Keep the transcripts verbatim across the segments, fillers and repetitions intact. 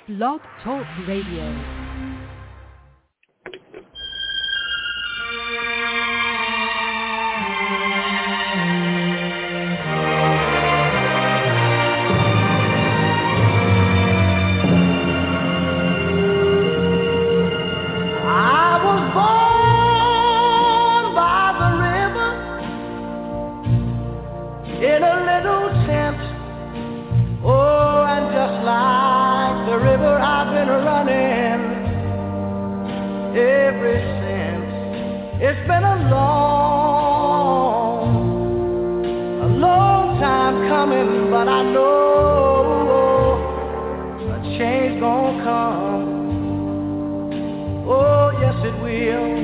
Blog Talk Radio. It's been a long, a long time coming, but I know a change gonna come. Oh, yes it will.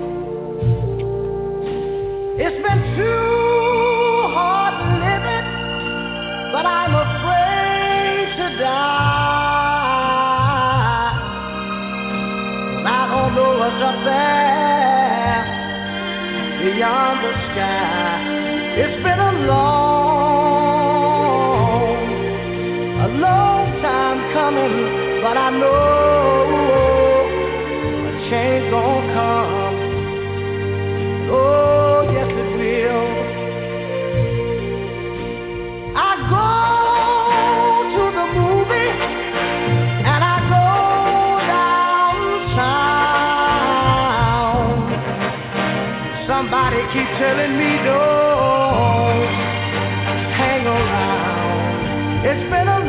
It's been too hard living, but I'm afraid to die. I don't know what's up there beyond the sky. It's been a long, a long time coming, but I know a change gonna come. Oh, yes it will. I go to the movie and I go downtown. Somebody keep telling me don't hang around. It's been a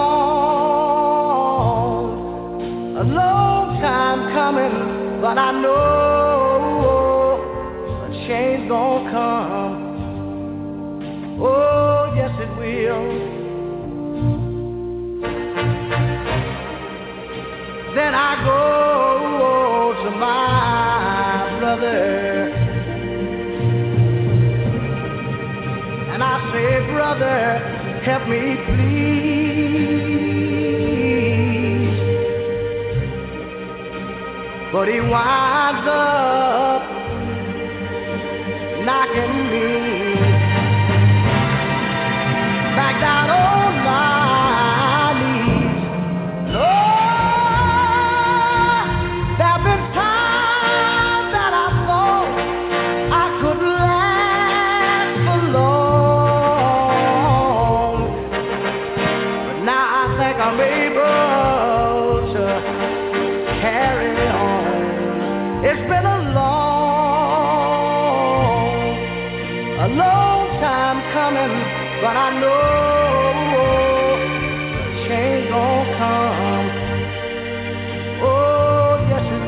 long, a long time coming, but I know a change gonna come. Oh, yes it will. Then I go to my brother and I say, brother, help me please. But he winds up knocking me back down on my knees. Lord, there have been times that I thought I could last for long. I'm able to carry on. It's been a long, a long time coming, but I know a change gonna come. Oh, yes it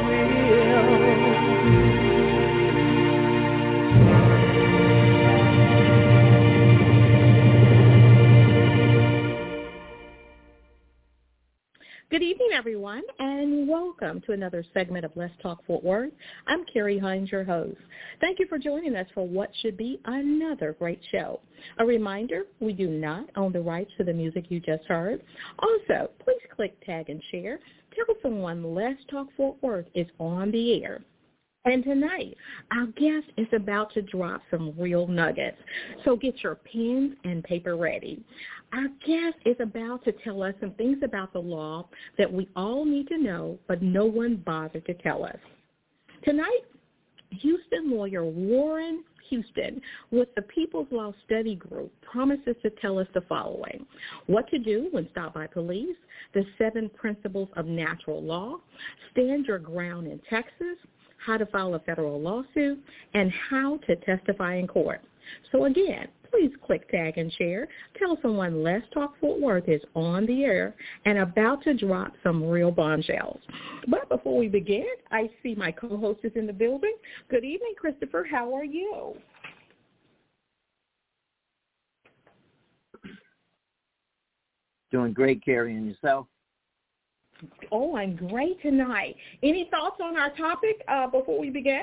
Good evening, everyone, and welcome to another segment of Let's Talk Fort Worth. I'm Carrie Hines, your host. Thank you for joining us for what should be another great show. A reminder, we do not own the rights to the music you just heard. Also, please click tag and share. Tell someone Let's Talk Fort Worth is on the air. And tonight, our guest is about to drop some real nuggets. So get your pens and paper ready. Our guest is about to tell us some things about the law that we all need to know, but no one bothered to tell us. Tonight, Houston lawyer Warren Houston with the People's Law Study Group promises to tell us the following: what to do when stopped by police, the seven principles of natural law, stand your ground in Texas, how to file a federal lawsuit, and how to testify in court. So again, please click tag and share. Tell someone Let's Talk Fort Worth is on the air and about to drop some real bombshells. But before we begin, I see my co-host is in the building. Good evening, Christopher. How are you? Doing great, Carrie, and yourself? Oh, I'm great tonight. Any thoughts on our topic uh, before we begin?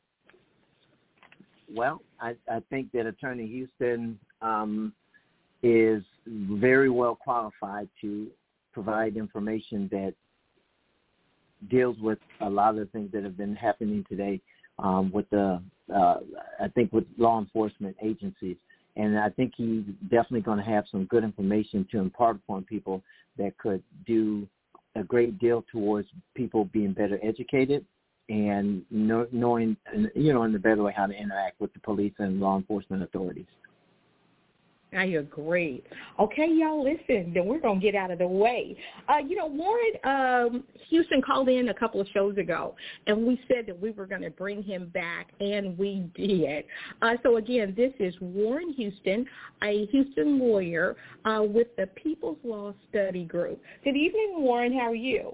Well, I, I think that Attorney Houston um, is very well qualified to provide information that deals with a lot of the things that have been happening today um, with the, uh, I think, with law enforcement agencies. And I think he's definitely going to have some good information to impart upon people that could do a great deal towards people being better educated and know, knowing, you know, in the better way how to interact with the police and law enforcement authorities. I agree. Okay, y'all, listen, then we're going to get out of the way. Uh, you know, Warren um, Houston called in a couple of shows ago, and we said that we were going to bring him back, and we did. Uh, so, again, this is Warren Houston, a Houston lawyer uh, with the People's Law Study Group. Good evening, Warren. How are you?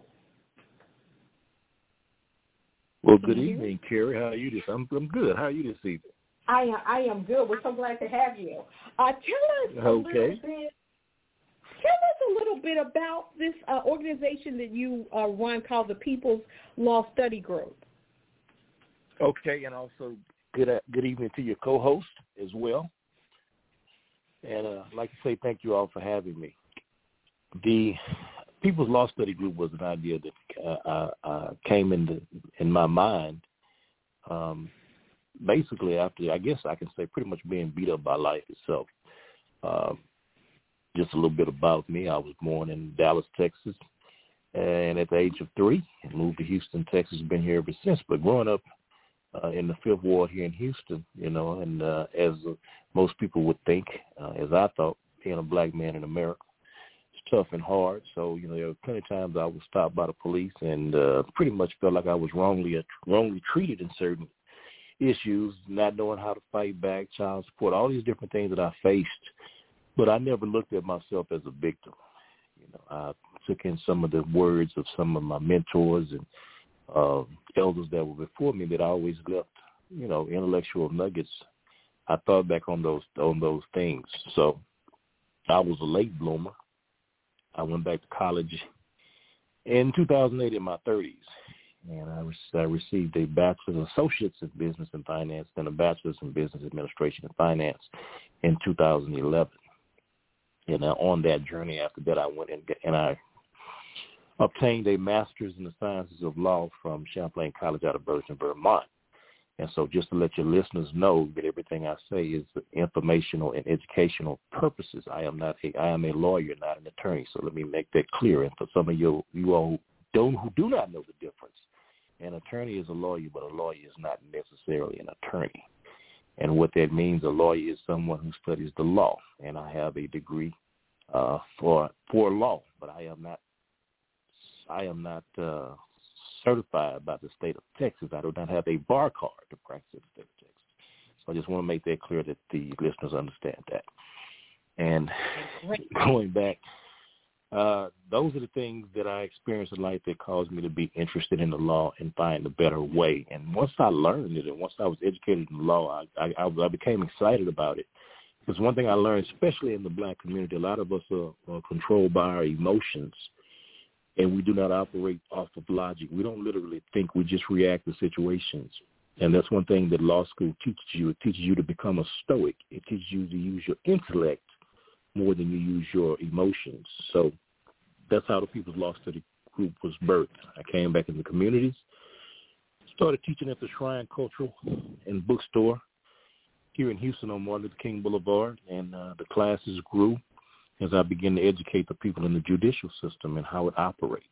Well, good evening, Carrie. How are you this? I'm, I'm good. How are you this evening? I I am good. We're so glad to have you. Uh, tell us a okay. little bit. Tell us a little bit about this uh, organization that you uh, run called the People's Law Study Group. Okay, and also good uh, good evening to your co-host as well. And uh, I'd like to say thank you all for having me. The People's Law Study Group was an idea that uh, uh, came into in my mind. Um, Basically, after, I guess I can say, pretty much being beat up by life itself. Um, just a little bit about me. I was born in Dallas, Texas, and at the age of three, I moved to Houston, Texas. Been here ever since. But growing up uh, in the Fifth Ward here in Houston, you know, and uh, as uh, most people would think, uh, as I thought, being a black man in America, it's tough and hard. So, you know, there were plenty of times I was stopped by the police and uh, pretty much felt like I was wrongly uh, wrongly treated in certain issues, not knowing how to fight back, child support, all these different things that I faced. But I never looked at myself as a victim. You know, I took in some of the words of some of my mentors and uh, elders that were before me that I always left, you know, intellectual nuggets. I thought back on those on those things. So I was a late bloomer. I went back to college in two thousand eight in my thirties. And I, I received a bachelor's associates in business and finance and a bachelor's in business administration and finance in two thousand eleven. And uh, on that journey after that, I went and, and I obtained a master's in the sciences of law from Champlain College out of Burgeon, Vermont. And so just to let your listeners know that everything I say is informational and educational purposes. I am not a, I am a lawyer, not an attorney. So let me make that clear. And for some of you, you all who don't, who do not know the difference, an attorney is a lawyer, but a lawyer is not necessarily an attorney. And what that means, a lawyer is someone who studies the law. And I have a degree uh, for for law, but I am not I am not uh, certified by the state of Texas. I do not have a bar card to practice in the state of Texas. So I just want to make that clear that the listeners understand that. And going back, Uh, those are the things that I experienced in life that caused me to be interested in the law and find a better way. And once I learned it and once I was educated in the law, I, I, I became excited about it. Because one thing I learned, especially in the black community, a lot of us are, are controlled by our emotions, and we do not operate off of logic. We don't literally think. We just react to situations. And that's one thing that law school teaches you. It teaches you to become a stoic. It teaches you to use your intellect more than you use your emotions. So that's how the People's Law Study Group was birthed. I came back in the communities, started teaching at the Shrine Cultural and Bookstore here in Houston on Martin Luther King Boulevard, and uh, the classes grew as I began to educate the people in the judicial system and how it operates.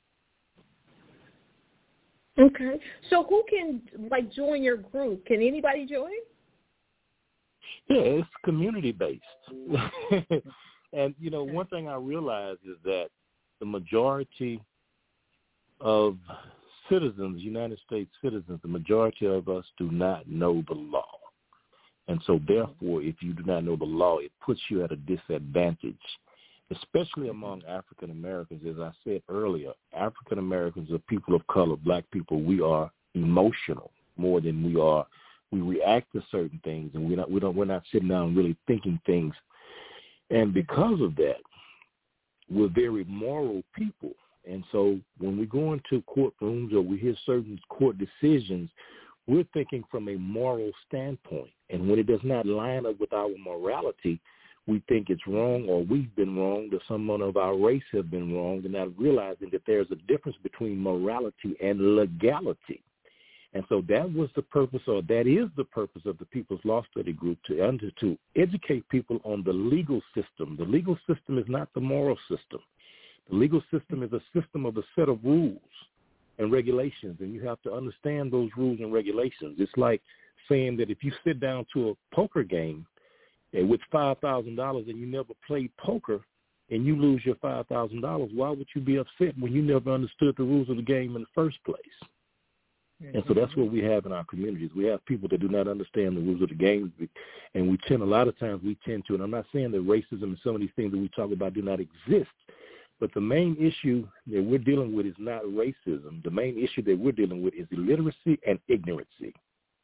Okay. So who can, like, join your group? Can anybody join? Yeah, it's community-based. And, you know, one thing I realized is that the majority of citizens, United States citizens, the majority of us do not know the law. And so, therefore, if you do not know the law, it puts you at a disadvantage, especially among African Americans. As I said earlier, African Americans are people of color, black people. We are emotional more than we are. We react to certain things, and we're not, we don't, we're not sitting down really thinking things. And because of that, we're very moral people. And so when we go into courtrooms or we hear certain court decisions, we're thinking from a moral standpoint. And when it does not line up with our morality, we think it's wrong, or we've been wrong, or someone of our race have been wrong, and not realizing that there's a difference between morality and legality. And so that was the purpose, or that is the purpose of the People's Law Study Group, to under, to educate people on the legal system. The legal system is not the moral system. The legal system is a system of a set of rules and regulations, and you have to understand those rules and regulations. It's like saying that if you sit down to a poker game and with five thousand dollars and you never played poker and you lose your five thousand dollars, why would you be upset when you never understood the rules of the game in the first place? Mm-hmm. And so that's what we have in our communities. We have people that do not understand the rules of the game, and we tend, a lot of times we tend to, and I'm not saying that racism and some of these things that we talk about do not exist, but the main issue that we're dealing with is not racism. The main issue that we're dealing with is illiteracy and ignorancy.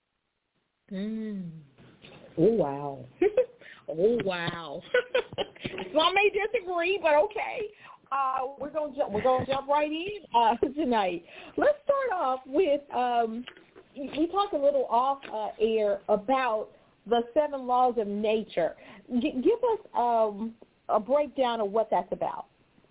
Mm. Oh, wow. oh, wow. Some may disagree, but okay. Uh, we're gonna jump. We're gonna jump right in uh, tonight. Let's start off with. Um, we talked a little off uh, air about the seven laws of nature. G- give us um, a breakdown of what that's about.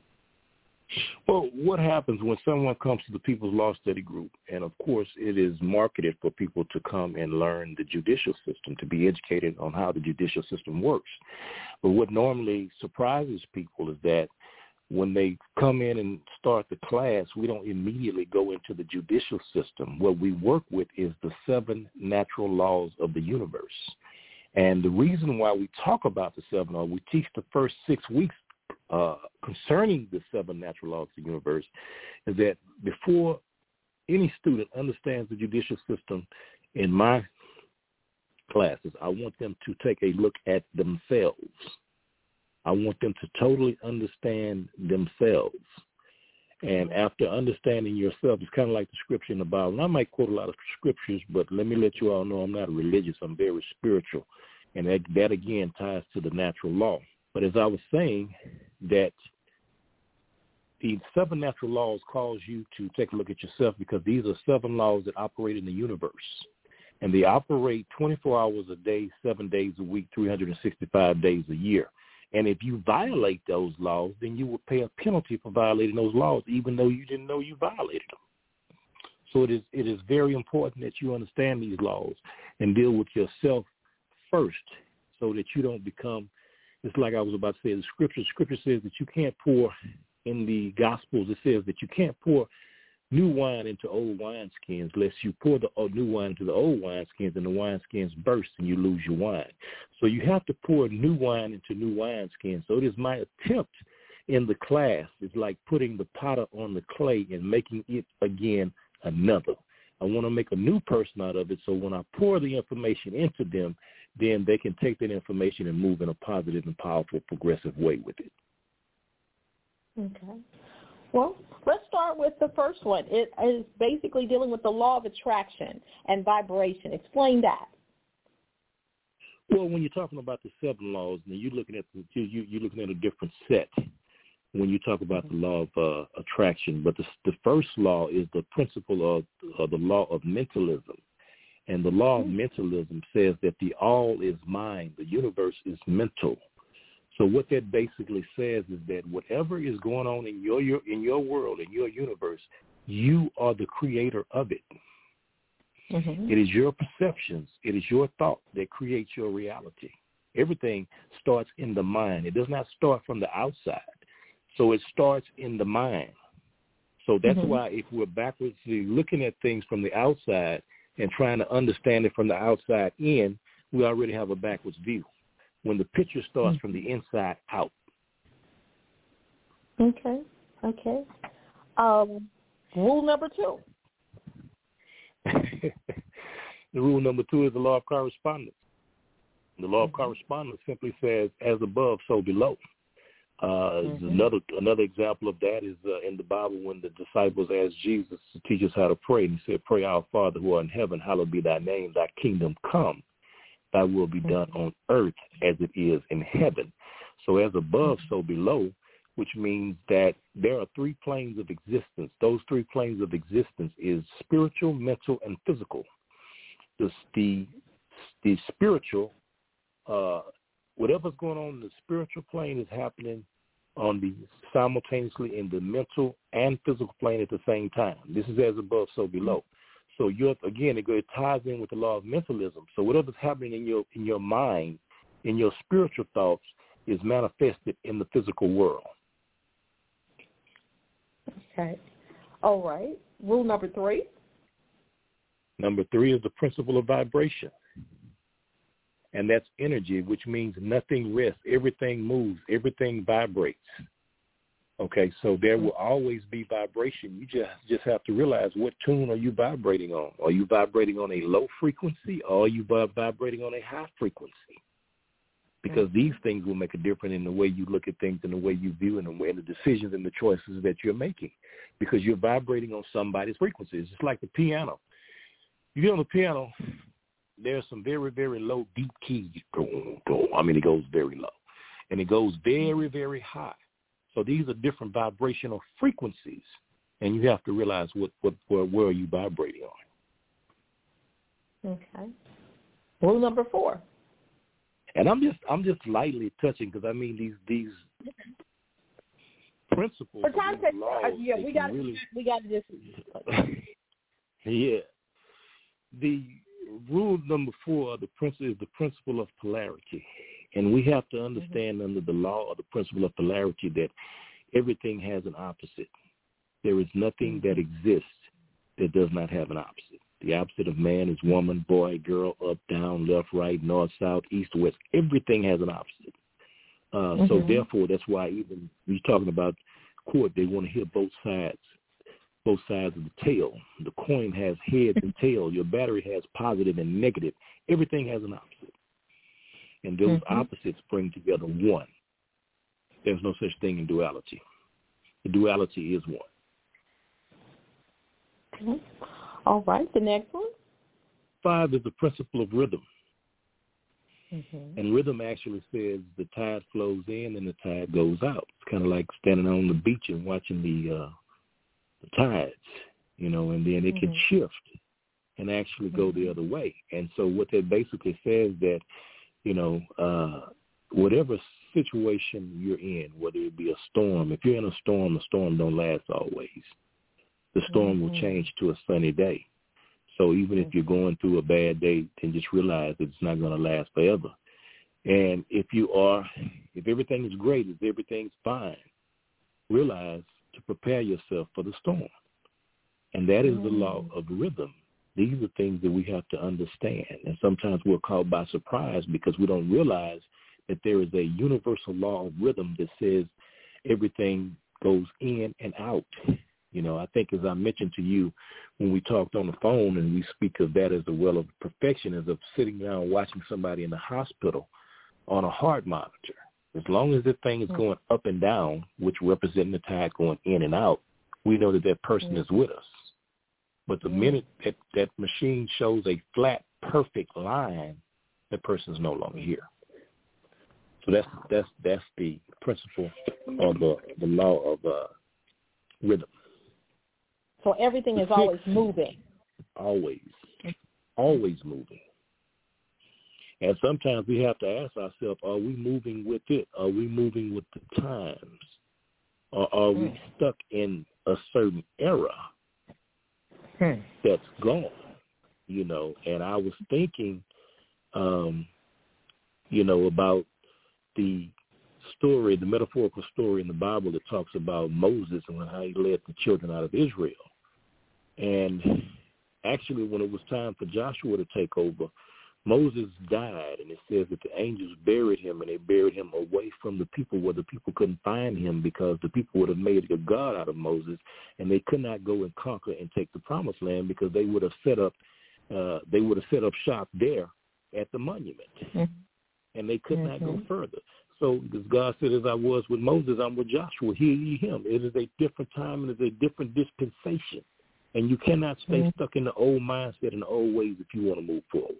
Well, what happens when someone comes to the People's Law Study Group, and of course it is marketed for people to come and learn the judicial system, to be educated on how the judicial system works. But what normally surprises people is that when they come in and start the class, we don't immediately go into the judicial system. What we work with is the seven natural laws of the universe. And the reason why we talk about the seven laws, we teach the first six weeks uh, concerning the seven natural laws of the universe, is that before any student understands the judicial system in my classes, I want them to take a look at themselves. I want them to totally understand themselves. And after understanding yourself, it's kind of like the scripture in the Bible. And I might quote a lot of scriptures, but let me let you all know I'm not religious. I'm very spiritual. And that, that again, ties to the natural law. But as I was saying, that the seven natural laws cause you to take a look at yourself, because these are seven laws that operate in the universe. And they operate twenty-four hours a day, seven days a week, three hundred sixty-five days a year. And if you violate those laws, then you will pay a penalty for violating those laws, even though you didn't know you violated them. So it is it is very important that you understand these laws and deal with yourself first, so that you don't become, it's like I was about to say, the scripture, scripture says that you can't pour, in the Gospels it says that you can't pour new wine into old wineskins, lest you pour the new wine into the old wineskins and the wineskins burst and you lose your wine. So you have to pour new wine into new wineskins. So it is my attempt in the class, it's like putting the potter on the clay and making it again another. I want to make a new person out of it, so when I pour the information into them, then they can take that information and move in a positive and powerful, progressive way with it. Okay. Well, let's start with the first one. It is basically dealing with the law of attraction and vibration. Explain that. Well, when you're talking about the seven laws, now you're looking at the, you you're looking at a different set when you talk about the law of uh, attraction. But the, the first law is the principle of, of the law of mentalism, and the law of mentalism says that the all is mind, the universe is mental. So what that basically says is that whatever is going on in your, your in your world, in your universe, you are the creator of it. Mm-hmm. It is your perceptions, it is your thought that creates your reality. Everything starts in the mind. It does not start from the outside. So it starts in the mind. So that's mm-hmm. why if we're backwards looking at things from the outside and trying to understand it from the outside in, we already have a backwards view, when the picture starts from the inside out. Okay, okay. Um, rule number two. The rule number two is the law of correspondence. The law mm-hmm. of correspondence simply says, as above, so below. Uh, mm-hmm. Another another example of that is uh, in the Bible when the disciples asked Jesus to teach us how to pray. And he said, pray, our Father who art in heaven, hallowed be thy name, thy kingdom come. Thy will be done on earth as it is in heaven. So as above, so below, which means that there are three planes of existence. Those three planes of existence is spiritual, mental, and physical. The, the, the spiritual, uh, whatever's going on in the spiritual plane is happening on the simultaneously in the mental and physical plane at the same time. This is as above, so below. So you're, again, it, it ties in with the law of mentalism. So whatever's happening in your in your mind, in your spiritual thoughts, is manifested in the physical world. Okay. All right. Rule number three. Number three is the principle of vibration. And that's energy, which means nothing rests. Everything moves. Everything vibrates. Okay, so there will always be vibration. You just, just have to realize, what tune are you vibrating on? Are you vibrating on a low frequency, or are you vibrating on a high frequency? Because these things will make a difference in the way you look at things and the way you view and the, way, and the decisions and the choices that you're making, because you're vibrating on somebody's frequency. It's just like the piano. You get on the piano, there's some very, very low, deep keys. I mean, it goes very low. And it goes very, very high. So these are different vibrational frequencies, and you have to realize what, what where, where are you vibrating on. Okay. Rule number four. And I'm just I'm just lightly touching, because I mean these these principles. For context, laws, uh, yeah, we got really, we got to just. Yeah, the rule number four, the principle is the principle of polarity, and we have to understand mm-hmm. under the law of the principle of polarity that everything has an opposite. There is nothing mm-hmm. that exists that does not have an opposite. The opposite of man is woman, boy, girl, up, down, left, right, north, south, east, west. Everything has an opposite. Uh, mm-hmm. So therefore, that's why even we're talking about court, they want to hear both sides, both sides of the tail. The coin has heads and tail. Your battery has positive and negative. Everything has an opposite. And those mm-hmm. opposites bring together one. There's no such thing in duality. The duality is one. Mm-hmm. All right, the next one. Five is the principle of rhythm. Mm-hmm. And rhythm actually says the tide flows in and the tide goes out. It's kind of like standing on the beach and watching the, uh, the tides, you know, and then it mm-hmm. can shift and actually go mm-hmm. the other way. And so what that basically says that, you know, uh, whatever situation you're in, whether it be a storm, if you're in a storm, the storm don't last always. The storm mm-hmm. will change to a sunny day. So even if you're going through a bad day, then just realize that it's not going to last forever. And if you are, if everything is great, if everything's fine, realize to prepare yourself for the storm. And that is mm-hmm. the law of rhythm. These are things that we have to understand. And sometimes we're caught by surprise because we don't realize that there is a universal law of rhythm that says everything goes in and out. You know, I think as I mentioned to you when we talked on the phone, and we speak of that as the well of perfection, as of sitting down watching somebody in the hospital on a heart monitor. As long as the thing is going up and down, which represent the tide going in and out, we know that that person is with us. But the minute that that machine shows a flat, perfect line, that person is no longer here. So that's that's that's the principle of the the law of uh, rhythm. So everything is always moving. Always. Always moving. And sometimes we have to ask ourselves, are we moving with it? Are we moving with the times? Or are we stuck in a certain era hmm. that's gone? You know, and I was thinking, um, you know, about the story, the metaphorical story in the Bible that talks about Moses and how he led the children out of Israel. And actually, when it was time for Joshua to take over, Moses died, and it says that the angels buried him, and they buried him away from the people where the people couldn't find him, because the people would have made a god out of Moses, and they could not go and conquer and take the promised land because they would have set up, uh, they would have set up shop there at the monument, mm-hmm. and they could mm-hmm. not go further. So, as God said, as I was with Moses, I'm with Joshua. Hear ye him. It is a different time and it's a different dispensation. And you cannot stay mm-hmm. stuck in the old mindset and the old ways if you want to move forward.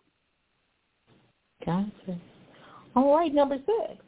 Gotcha. All right, number six.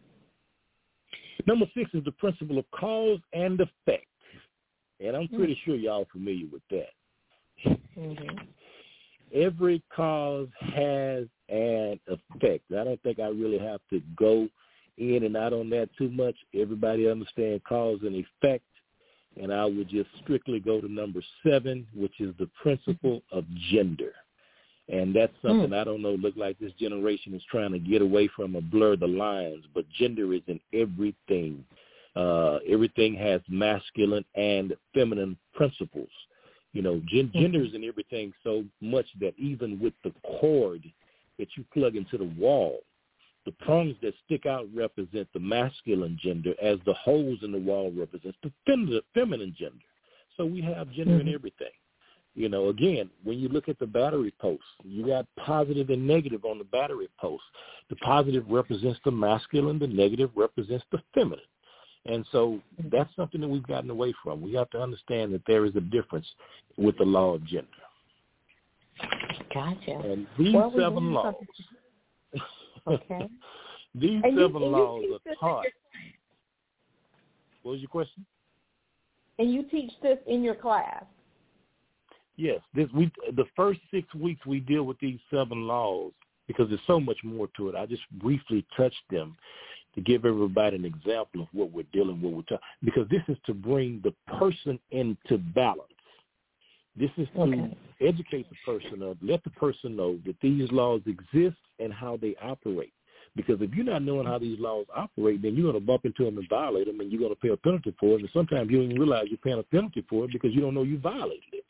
Number six is the principle of cause and effect. And I'm pretty mm-hmm. sure y'all familiar with that. Mm-hmm. Every cause has an effect. I don't think I really have to go in and out on that too much. Everybody understands cause and effect. And I would just strictly go to number seven, which is the principle of gender. And that's something mm. I don't know, look like this generation is trying to get away from or blur the lines, but gender is in everything. Uh, everything has masculine and feminine principles. You know, gen- genders and everything so much that even with the cord that you plug into the wall, the prongs that stick out represent the masculine gender, as the holes in the wall represents the fem- feminine gender. So we have gender mm-hmm. in everything. You know, again, when you look at the battery posts, you got positive and negative on the battery posts. The positive represents the masculine, the negative represents the feminine. And so that's something that we've gotten away from. We have to understand that there is a difference with the law of gender. Gotcha. And these well, seven laws, okay. these and seven you, laws you are taught. What was your question? And you teach this in your class? Yes. This we the first six weeks we deal with these seven laws because there's so much more to it. I just briefly touched them to give everybody an example of what we're dealing with. We're because this is to bring the person into balance. This is to okay. educate the person, of, let the person know that these laws exist and how they operate. Because if you're not knowing how these laws operate, then you're going to bump into them and violate them, and you're going to pay a penalty for it. And sometimes you don't even realize you're paying a penalty for it because you don't know you violated it.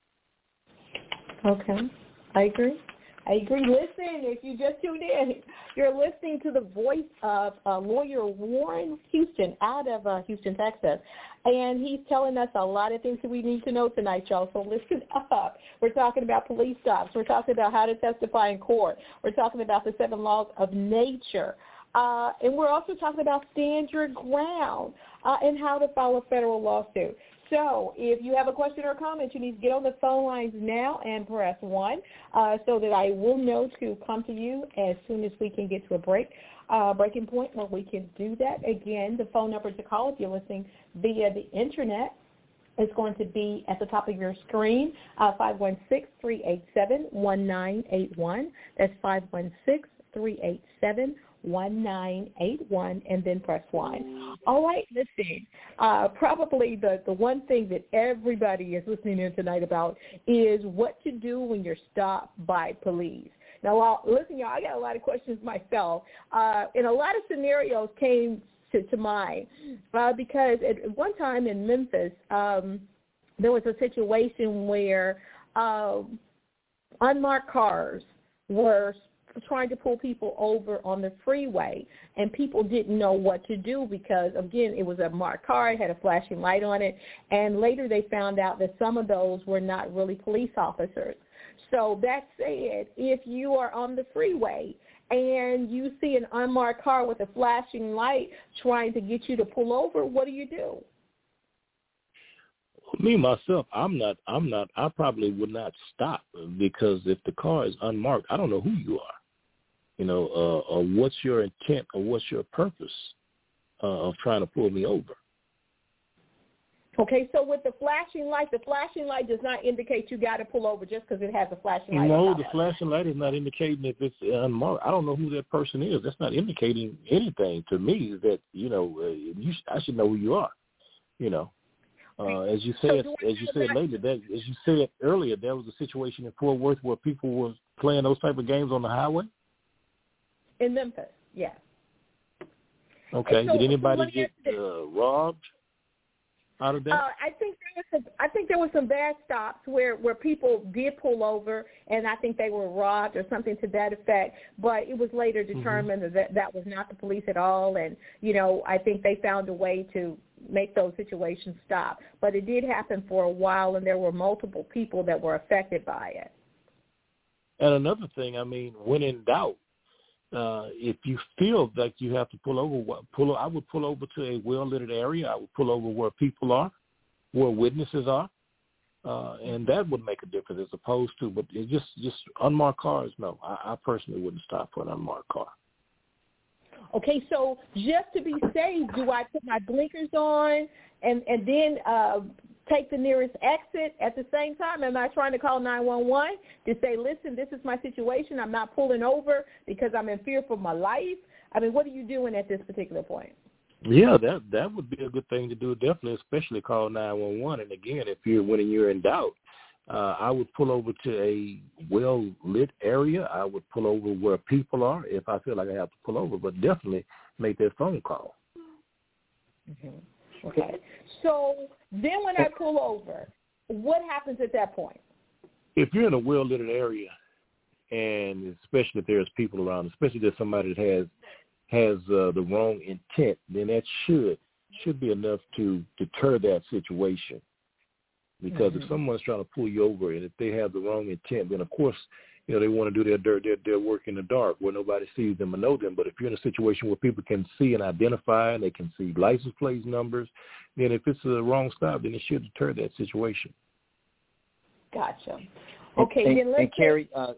Okay. I agree. I agree. Listen, if you just tuned in, you're listening to the voice of uh, lawyer Warren Houston out of uh, Houston, Texas. And he's telling us a lot of things that we need to know tonight, y'all. So listen up. We're talking about police stops. We're talking about how to testify in court. We're talking about the seven laws of nature. Uh, and we're also talking about stand your ground uh, and how to file a federal lawsuit. So if you have a question or comment, you need to get on the phone lines now and press one uh, so that I will know to come to you as soon as we can get to a break, uh, breaking point where we can do that. Again, the phone number to call if you're listening via the Internet is going to be at the top of your screen, uh, five one six, three eight seven, one nine eight one. That's five one six, three eight seven, one nine eight one, and then press one. All right, listen, uh, probably the, the one thing that everybody is listening in tonight about is what to do when you're stopped by police. Now, while, listen, y'all, I got a lot of questions myself, uh, and a lot of scenarios came to, to mind uh, because at one time in Memphis, um, there was a situation where uh, unmarked cars were trying to pull people over on the freeway, and people didn't know what to do because, again, it was a marked car, it had a flashing light on it, and later they found out that some of those were not really police officers. So that said, if you are on the freeway and you see an unmarked car with a flashing light trying to get you to pull over, what do you do? Me, myself, I'm not, I'm not, I probably would not stop because if the car is unmarked, I don't know who you are. You know, uh, or what's your intent or what's your purpose uh, of trying to pull me over? Okay, so with the flashing light, the flashing light does not indicate you got to pull over just because it has a flashing light. No, the flashing light is not indicating if it's unmarked. I don't know who that person is. That's not indicating anything to me that, you know, uh, you sh- I should know who you are, you know. Uh, as you said, so as you said later, that as you said earlier, there was a situation in Fort Worth where people were playing those type of games on the highway. In Memphis, yes. Okay. So, Did anybody so get uh, robbed out of that? Uh, I think there was some, I think there were some bad stops where, where people did pull over, and I think they were robbed or something to that effect. But it was later determined mm-hmm. that that was not the police at all, and you know I think they found a way to make those situations stop. But it did happen for a while, and there were multiple people that were affected by it. And another thing, I mean, when in doubt, uh, if you feel that you have to pull over, pull. I would pull over to a well-lit area. I would pull over where people are, where witnesses are, uh, and that would make a difference as opposed to. But it's just just unmarked cars. No, I, I personally wouldn't stop for an unmarked car. Okay, so just to be safe, do I put my blinkers on and and then uh, take the nearest exit at the same time? Am I trying to call nine one one to say, listen, this is my situation. I'm not pulling over because I'm in fear for my life? I mean, what are you doing at this particular point? Yeah, that that would be a good thing to do, definitely, especially call nine one one. And, again, if you're when you're in doubt, uh, I would pull over to a well-lit area. I would pull over where people are if I feel like I have to pull over, but definitely make that phone call. Mm-hmm. Okay. So then when I pull over, what happens at that point? If you're in a well-lit area, and especially if there's people around, especially if there's somebody that has has uh, the wrong intent, then that should should be enough to deter that situation. Because mm-hmm. if someone's trying to pull you over, and if they have the wrong intent, then of course, you know, they want to do their their their work in the dark where nobody sees them or know them. But if you're in a situation where people can see and identify, and they can see license plate numbers, then if it's the wrong stop, then it should deter that situation. Gotcha. Okay, and, then let's and Carrie, uh,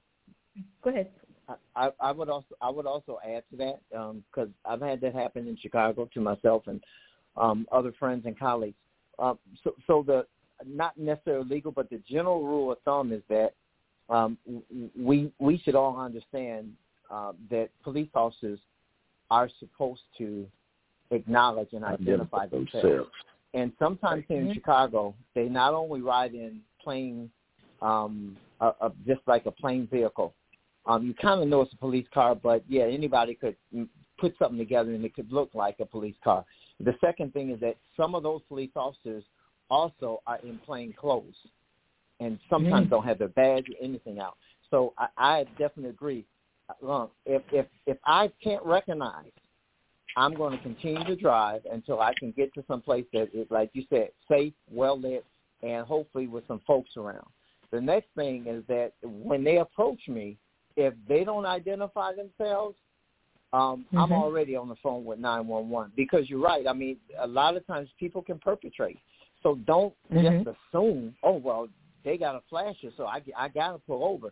go ahead. I, I would also I would also add to that because um, I've had that happen in Chicago to myself and um, other friends and colleagues. Uh, so, so the not necessarily legal, but the general rule of thumb is that um, we we should all understand uh, that police officers are supposed to acknowledge and identify themselves. And sometimes here in Chicago, they not only ride in plain, um, a, a, just like a plain vehicle. Um, you kind of know it's a police car, but, yeah, anybody could put something together and it could look like a police car. The second thing is that some of those police officers also are in plain clothes and sometimes mm-hmm. don't have their badge or anything out. So I, I definitely agree. Look, if, if, if I can't recognize, I'm going to continue to drive until I can get to some place that is, like you said, safe, well-lit, and hopefully with some folks around. The next thing is that when they approach me, if they don't identify themselves, um, mm-hmm. I'm already on the phone with nine one one because you're right. I mean, a lot of times people can perpetrate. So don't mm-hmm. just assume, oh, well, they got a flasher, so I, I got to pull over.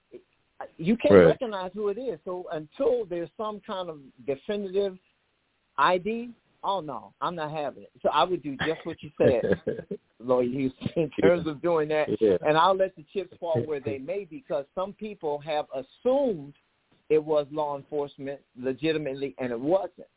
You can't right. recognize who it is. So until there's some kind of definitive I D, oh, no, I'm not having it. So I would do just what you said, Lloyd Houston, in terms of doing that. Yeah. And I'll let the chips fall where they may because some people have assumed it was law enforcement legitimately, and it wasn't.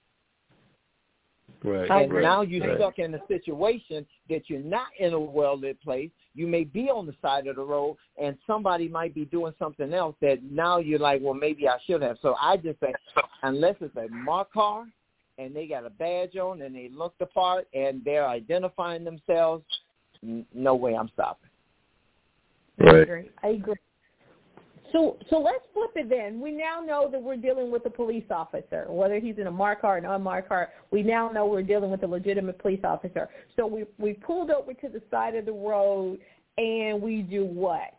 Right. And right. now you're right. stuck in a situation that you're not in a well-lit place. You may be on the side of the road, and somebody might be doing something else that now you're like, well, maybe I should have. So I just say, unless it's a marked car, and they got a badge on, and they look the part, and they're identifying themselves, n- no way I'm stopping. Right. I agree. I agree. So, so let's flip it then. We now know that we're dealing with a police officer, whether he's in a marked car or an unmarked car. We now know we're dealing with a legitimate police officer. So we we pulled over to the side of the road, and we do what?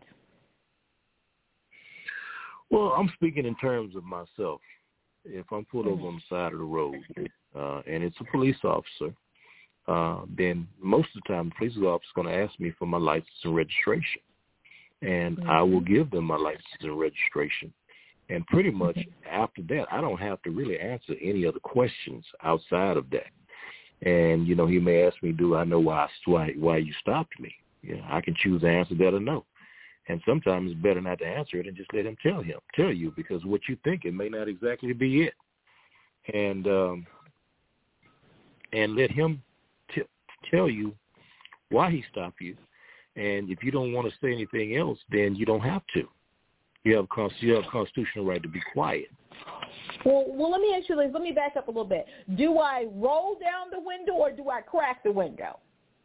Well, I'm speaking in terms of myself. If I'm pulled over on the side of the road uh, and it's a police officer, uh, then most of the time the police officer is going to ask me for my license and registration. And mm-hmm. I will give them my license and registration. And pretty much after that, I don't have to really answer any other questions outside of that. And, you know, he may ask me, do I know why why, why you stopped me? You know, I can choose to answer that or no. And sometimes it's better not to answer it and just let him tell him, tell you, because what you think it may not exactly be it. And um, and let him t- tell you why he stopped you. And if you don't want to say anything else, then you don't have to. You have a, you have a constitutional right to be quiet. Well, well, let me ask you this. Let me back up a little bit. Do I roll down the window or do I crack the window?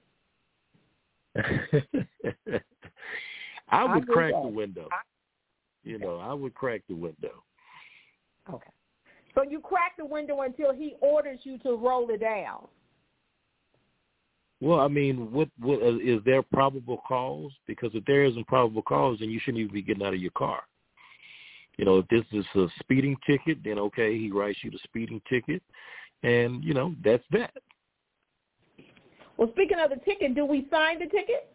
I would I crack that. the window. You know, I would crack the window. Okay. So you crack the window until he orders you to roll it down. Well, I mean, what, what uh, is there probable cause? Because if there isn't probable cause, then you shouldn't even be getting out of your car. You know, if this is a speeding ticket, then okay, he writes you the speeding ticket, and, you know, that's that. Well, speaking of the ticket, do we sign the ticket?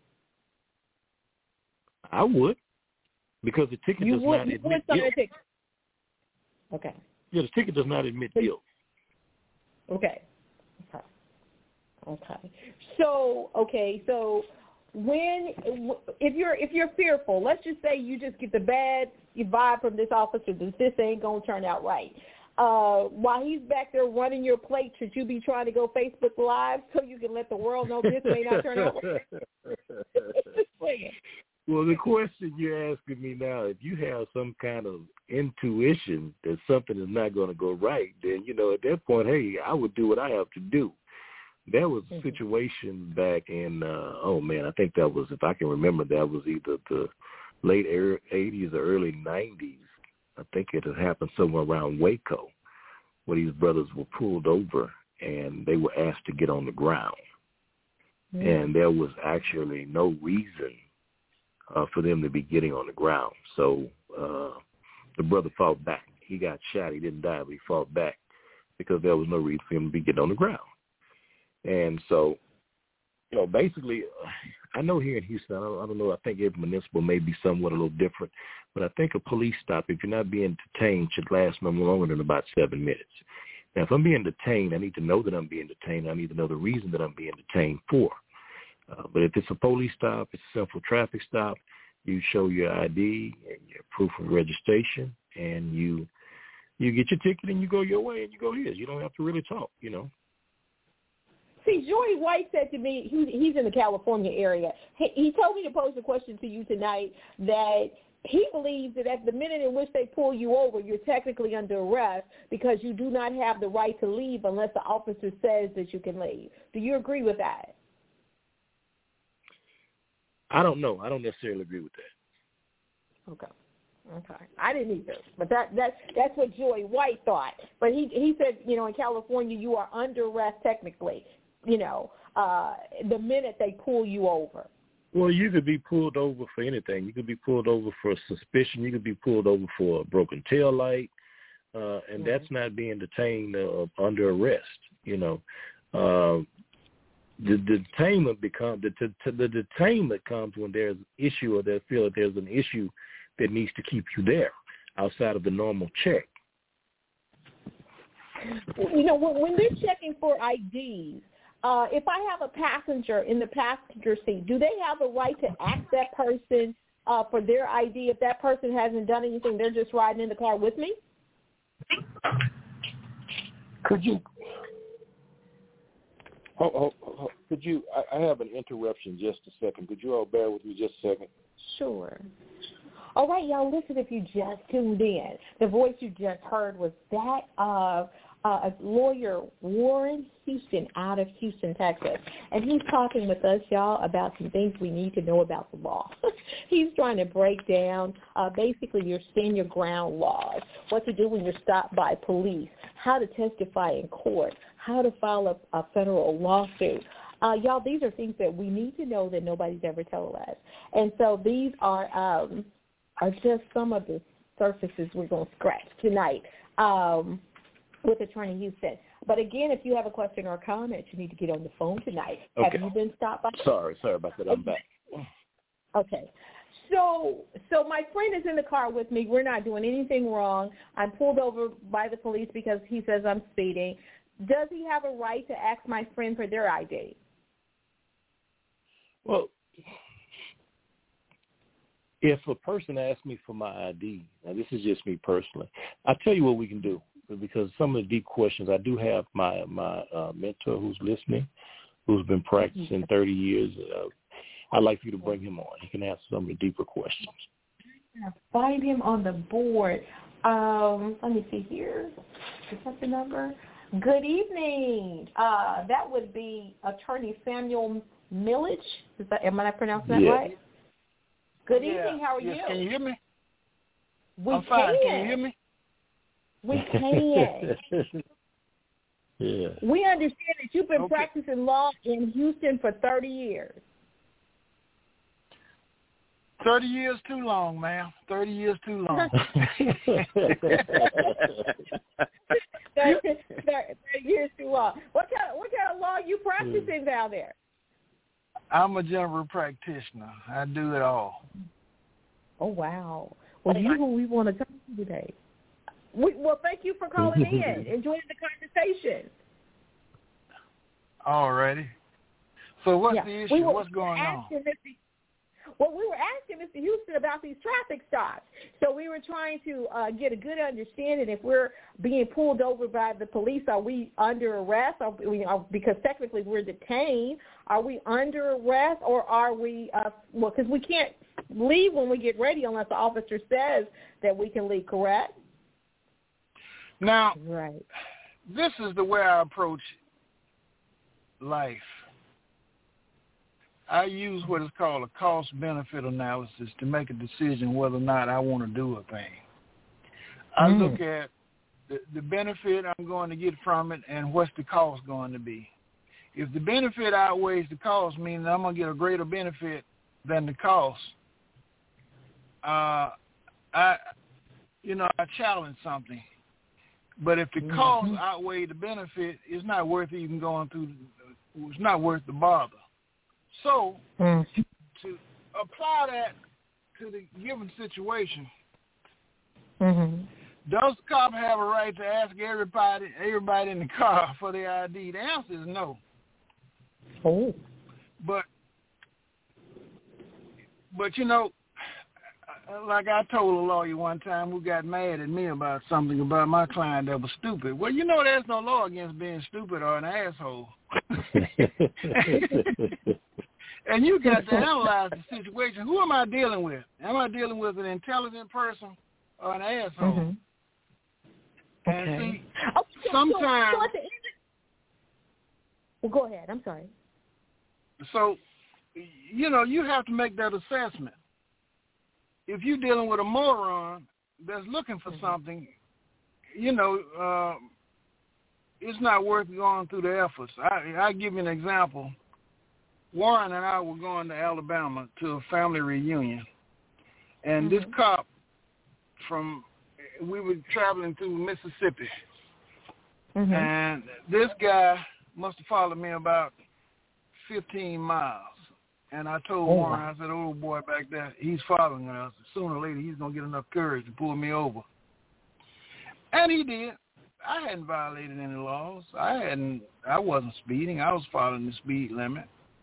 I would, because the ticket you does would, not you admit would sign guilt. the ticket. Okay. Yeah, the ticket does not admit guilt. Okay. Okay. Okay. So, okay, so when if you're if you're fearful, let's just say you just get the bad vibe from this officer that this ain't gonna turn out right. Uh, while he's back there running your plate, should you be trying to go Facebook Live so you can let the world know this may not turn out right? Well, the question you're asking me now, if you have some kind of intuition that something is not going to go right, then, you know, at that point, hey, I would do what I have to do. There was a situation back in, uh, oh, man, I think that was, if I can remember, that was either the late eighties or early nineties. I think it had happened somewhere around Waco, where these brothers were pulled over and they were asked to get on the ground. Mm-hmm. And there was actually no reason uh, for them to be getting on the ground. So uh, the brother fought back. He got shot. He didn't die, but he fought back because there was no reason for him to be getting on the ground. And so, you know, basically, I know here in Houston, I don't, I don't know, I think every municipal may be somewhat a little different, but I think a police stop, if you're not being detained, should last no longer than about seven minutes. Now, if I'm being detained, I need to know that I'm being detained. I need to know the reason that I'm being detained for. Uh, but if it's a police stop, it's a simple traffic stop, you show your I D and your proof of registration, and you you get your ticket and you go your way and you go his. You don't have to really talk, you know. See, Joey White said to me, he, he's in the California area. He, he told me to pose a question to you tonight that he believes that at the minute in which they pull you over, you're technically under arrest because you do not have the right to leave unless the officer says that you can leave. Do you agree with that? I don't know. I don't necessarily agree with that. Okay. Okay. I didn't either. But that, that, that's what Joey White thought. But he he said, you know, in California you are under arrest technically, you know, uh, the minute they pull you over. Well, you could be pulled over for anything. You could be pulled over for suspicion. You could be pulled over for a broken tail light, uh, and mm-hmm. that's not being detained uh, under arrest, you know. Uh, the, the detainment becomes the, the, the detainment comes when there's an issue or they feel that there's an issue that needs to keep you there outside of the normal check. You know, when, when they're checking for I Ds, uh, if I have a passenger in the passenger seat, do they have a right to ask that person uh, for their I D if that person hasn't done anything, they're just riding in the car with me? Could you, oh, oh, oh, could you, I, I have an interruption just a second. Could you all bear with me just a second? Sure. All right, y'all, listen, if you just tuned in, the voice you just heard was that of uh, lawyer Warren Houston out of Houston, Texas. And he's talking with us, y'all, about some things we need to know about the law. He's trying to break down uh, basically your stand your ground laws, what to do when you're stopped by police, how to testify in court, how to file a, a federal lawsuit. Uh, y'all, these are things that we need to know that nobody's ever told us. And so these are um, are just some of the surfaces we're going to scratch tonight um, with Attorney Houston. But again, if you have a question or a comment, you need to get on the phone tonight. Okay. Have you been stopped by? Sorry, sorry about that. I'm back. Okay. So so my friend is in the car with me. We're not doing anything wrong. I'm pulled over by the police because he says I'm speeding. Does he have a right to ask my friend for their I D? Well, if a person asks me for my I D, now this is just me personally, I'll tell you what we can do, because some of the deep questions, I do have my, my uh, mentor who's listening, who's been practicing thirty years. Uh, I'd like for you to bring him on. He can answer some of the deeper questions. Find him on the board. Um, let me see here. Is that the number? Good evening. Uh, that would be Attorney Samuel Milledge. Is that, am I pronouncing that yeah. right? Good yeah. evening. How are yes. you? Can you hear me? We I'm fine. can. Can you hear me? We can. yeah. We understand that you've been Okay. practicing law in Houston for thirty years. Thirty years too long, ma'am. Thirty years too long. thirty, thirty years too long. What kind of, what kind of law are you practicing down there? I'm a general practitioner. I do it all. Oh, wow. Well, you who we want to talk to today. We, well, thank you for calling in. Enjoying the conversation. All righty. So what's Yeah. the issue? We were, What's going on? Mister Well, we were asking Mister Houston about these traffic stops. So we were trying to uh, get a good understanding if we're being pulled over by the police. Are we under arrest? Are we, are, because technically we're detained. Are we under arrest or are we, uh, well, because we can't leave when we get ready unless the officer says that we can leave, correct? Now, right. This is the way I approach life. I use what is called a cost-benefit analysis to make a decision whether or not I want to do a thing. I Mm. look at the, the benefit I'm going to get from it and what's the cost going to be. If the benefit outweighs the cost, meaning I'm going to get a greater benefit than the cost, uh, I, you know, I challenge something. But if the mm-hmm. cost outweighs the benefit, it's not worth even going through. It's not worth the bother. So mm. to apply that to the given situation, mm-hmm. does the cop have a right to ask everybody, everybody in the car for their I D? The answer is no. Oh. But, but you know, like I told a lawyer one time who got mad at me about something about my client that was stupid. Well, you know there's no law against being stupid or an asshole. And you got to analyze the situation. Who am I dealing with? Am I dealing with an intelligent person or an asshole? Mm-hmm. And okay. see, oh, sometimes... So, so at the end of... Well, go ahead. I'm sorry. So, you know, you have to make that assessment. If you're dealing with a moron that's looking for mm-hmm. something, you know, uh, it's not worth going through the efforts. I, I'll give you an example. Warren and I were going to Alabama to a family reunion, and mm-hmm. this cop from, we were traveling through Mississippi, mm-hmm. and this guy must have followed me about fifteen miles. And I told oh, Warren, I said, oh, boy, back there, he's following us. Sooner or later, he's going to get enough courage to pull me over. And he did. I hadn't violated any laws. I hadn't. I wasn't speeding. I was following the speed limit.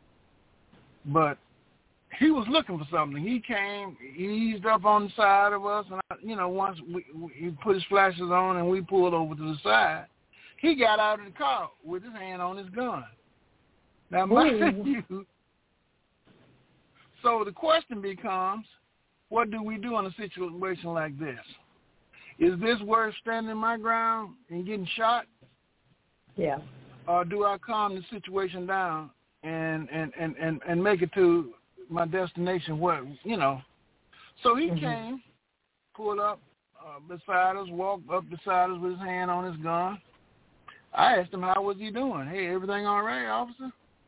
But he was looking for something. He came, he eased up on the side of us, and, I, you know, once we, we, he put his flashes on and we pulled over to the side, he got out of the car with his hand on his gun. Now, mind you, so the question becomes, what do we do in a situation like this? Is this worth standing my ground and getting shot? Yeah. Or do I calm the situation down and, and, and, and, and make it to my destination where, you know? So he mm-hmm. came, pulled up uh, beside us, walked up beside us with his hand on his gun. I asked him, how was he doing? Hey, everything all right, officer?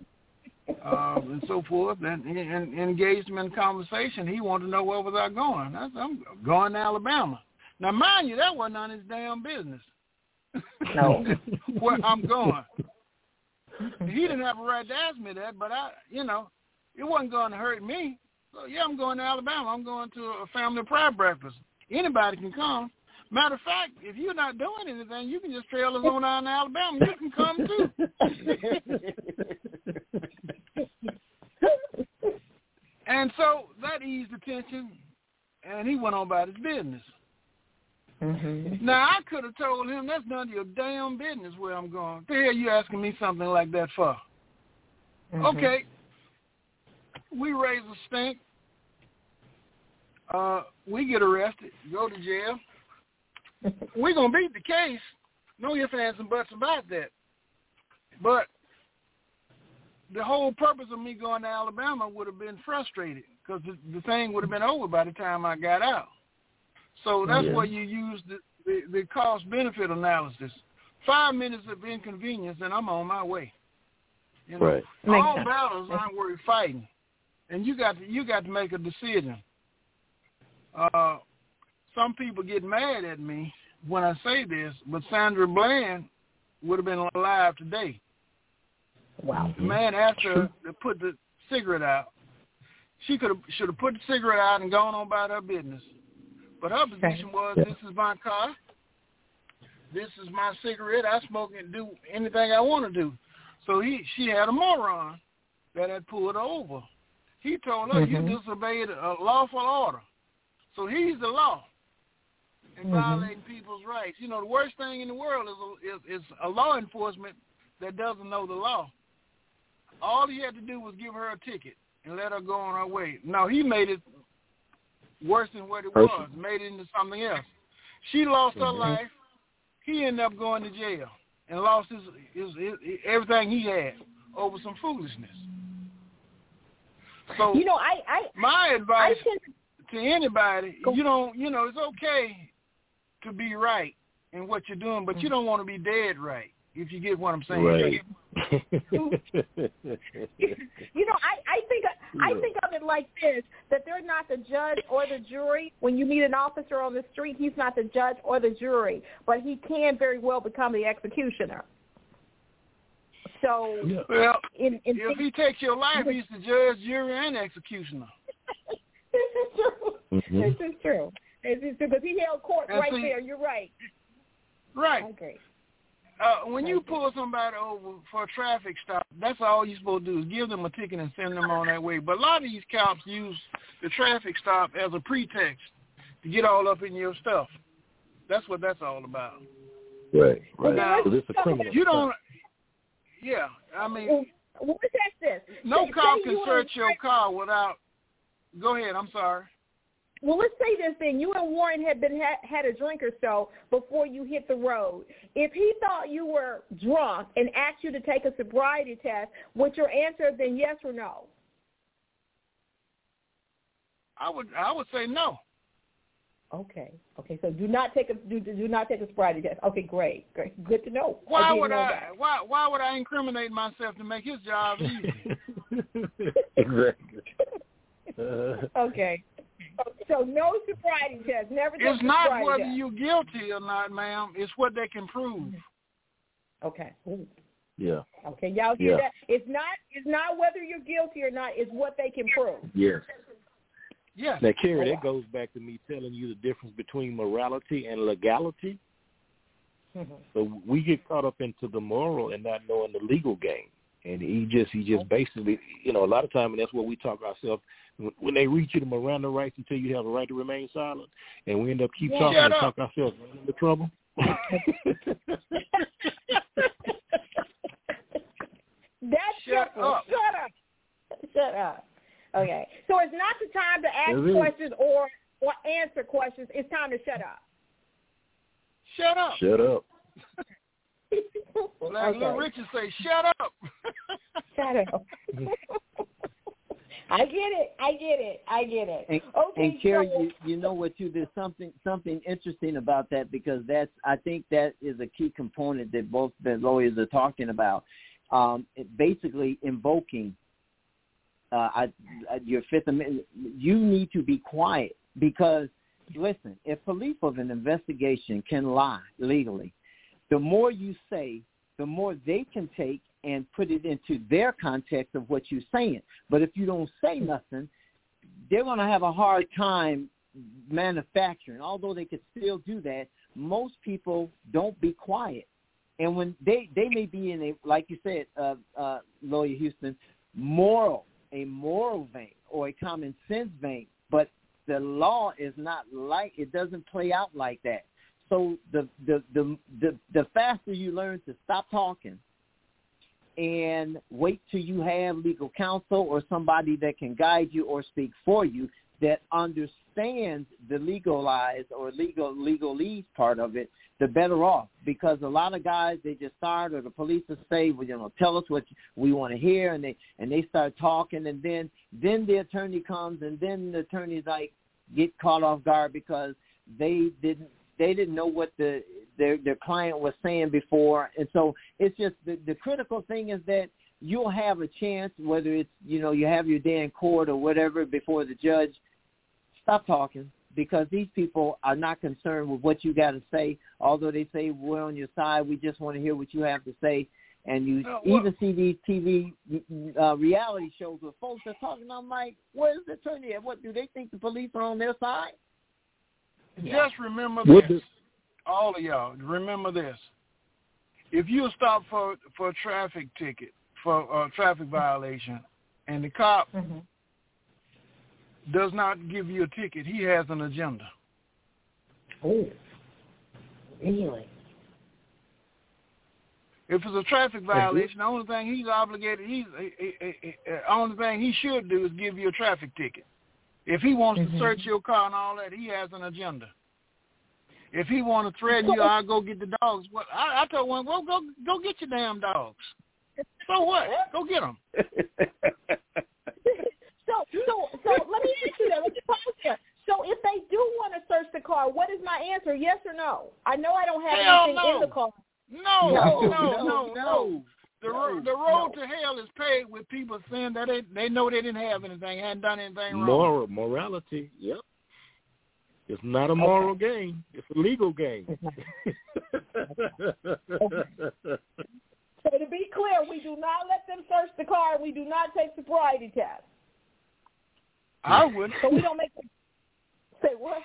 Uh, and so forth, and, and, and engaged him in conversation. He wanted to know where was I going. I said, I'm going to Alabama. Now, mind you, that wasn't none of his damn business. No. Where I'm going. He didn't have a right to ask me that, but I, you know, it wasn't going to hurt me. So, yeah, I'm going to Alabama. I'm going to a family pride breakfast. Anybody can come. Matter of fact, if you're not doing anything, you can just trail us on down to Alabama. You can come, too. And so that eased the tension, and he went on about his business. Mm-hmm. Now, I could have told him, that's none of your damn business where I'm going. What the hell you asking me something like that for? Mm-hmm. Okay. We raise a stink. Uh, we get arrested, go to jail. We're going to beat the case. No ifs, ands, and buts about that. But the whole purpose of me going to Alabama would have been frustrated because the, the thing would have been over by the time I got out. So that's yeah. where you use the, the, the cost-benefit analysis. Five minutes of inconvenience, and I'm on my way. You know, right. all battles aren't worth fighting, and you got to, you got to make a decision. Uh, some people get mad at me when I say this, but Sandra Bland would have been alive today. Wow. The man asked her to put the cigarette out. She could have should have put the cigarette out and gone on about her business. But her position was, this is my car. This is my cigarette. I smoke and do anything I want to do. So he she had a moron that had pulled her over. He told her, mm-hmm. you disobeyed a lawful order. So he's the law and mm-hmm. violating people's rights. You know, the worst thing in the world is a, is, is a law enforcement that doesn't know the law. All he had to do was give her a ticket and let her go on her way. No, he made it worse than what it Person. was, made it into something else. She lost her Mm-hmm. life. He ended up going to jail and lost his, his, his everything he had over some foolishness. So You know, I, I my advice I can, to anybody, Go. you don't, you know, it's okay to be right in what you're doing, but you don't want to be dead right. If you get what I'm saying. Right. you know, I, I think I think of it like this: that they're not the judge or the jury. When you meet an officer on the street, he's not the judge or the jury, but he can very well become the executioner. So, Yeah. Well, in, in if he takes your life, he's the judge, jury, and executioner. this is true. Mm-hmm. This is true. This is true because he held court And right see- there. You're right. Right. I agree. Uh, when you pull somebody over for a traffic stop, that's all you're supposed to do is give them a ticket and send them on that way. But a lot of these cops use the traffic stop as a pretext to get all up in your stuff. That's what that's all about. Right, right. Now, So this is a criminal. You don't, yeah, I mean, Well, what is that? This no Say- cop say can you search and- your car without, go ahead, I'm sorry. Well, let's say this then. You and Warren had been ha- had a drink or so before you hit the road. If he thought you were drunk and asked you to take a sobriety test, would your answer have been yes or no? I would I would say no. Okay. Okay. So do not take a do, do not take a sobriety test. Okay. Great. Great. Good to know. Why didn't would know I that. why why would I incriminate myself to make his job easy? Exactly. Uh, Okay. So no sobriety test. Never take It's a not sobriety whether test. you're guilty or not, ma'am. It's what they can prove. Okay. Ooh. yeah. Okay. Y'all hear Yeah. that? It's not. It's not whether you're guilty or not. It's what they can prove. Yes. Yes. Now, Kerry, Oh, that wow. goes back to me telling you the difference between morality and legality. Mm-hmm. So we get caught up into the moral and not knowing the legal game. And he just, he just basically, you know, a lot of time, and that's what we talk ourselves, when they reach you the Miranda rights and tell you have a right to remain silent, and we end up keep Yeah. talking Shut and up. talk ourselves into trouble. That's Shut simple. up. Shut up. Shut up. Okay. So it's not the time to ask It is. questions or or answer questions. It's time to shut up. Shut up. Shut up. Like Little Okay. Richard say, shut up. Shut up. I get it. I get it. I get it. And, Okay. and Carrie, so, you, you know what you did something something interesting about that, because that's I think that is a key component that both the lawyers are talking about. Um, it basically invoking uh, I, I, your Fifth Amendment. You need to be quiet because listen, if police of an investigation can lie legally, the more you say, the more they can take and put it into their context of what you're saying. But if you don't say nothing, they're going to have a hard time manufacturing. Although they could still do that, most people don't be quiet. And when they, they may be in a, like you said, uh, uh, Lawyer Houston, moral, a moral vein or a common sense vein, but the law is not like, it doesn't play out like that. So the the, the the the faster you learn to stop talking and wait till you have legal counsel or somebody that can guide you or speak for you that understands the legalized or legal legalese part of it, the better off. Because a lot of guys, they just start, or the police will say, well, you know, tell us what we want to hear, and they and they start talking, and then then the attorney comes, and then the attorney's like get caught off guard because they didn't. They didn't know what the their their client was saying before, and so it's just the, the critical thing is that you'll have a chance, whether it's you know you have your day in court or whatever before the judge. Stop talking, because these people are not concerned with what you got to say. Although they say we're on your side, we just want to hear what you have to say. And you Uh, well, even see these T V uh, reality shows where folks are talking. I'm like, where's the attorney at? What do they think the police are on their side? Just remember What this, does- all of y'all. Remember this: if you stop for for a traffic ticket, for a traffic violation, and the cop mm-hmm. does not give you a ticket, he has an agenda. Oh, really? If it's a traffic violation, the only thing he's obligated, he's the only thing he should do is give you a traffic ticket. If he wants mm-hmm. to search your car and all that, he has an agenda. If he want to threaten you, I'll go get the dogs. Well, I, I told one, well, go go get your damn dogs. So what? Go get them. so, so, so let me ask you that. Let me pause there. So if they do want to search the car, what is my answer? Yes or no? I know I don't have hell anything no. in the car. No, no, no, no, no, no. no. The, no, the road no. to hell is paved with people saying that they, they know they didn't have anything, hadn't done anything wrong. Moral, morality, yep. It's not a moral okay. game. It's a legal game. Okay. So to be clear, we do not let them search the car. We do not take sobriety tests. I would. So we don't make them say what?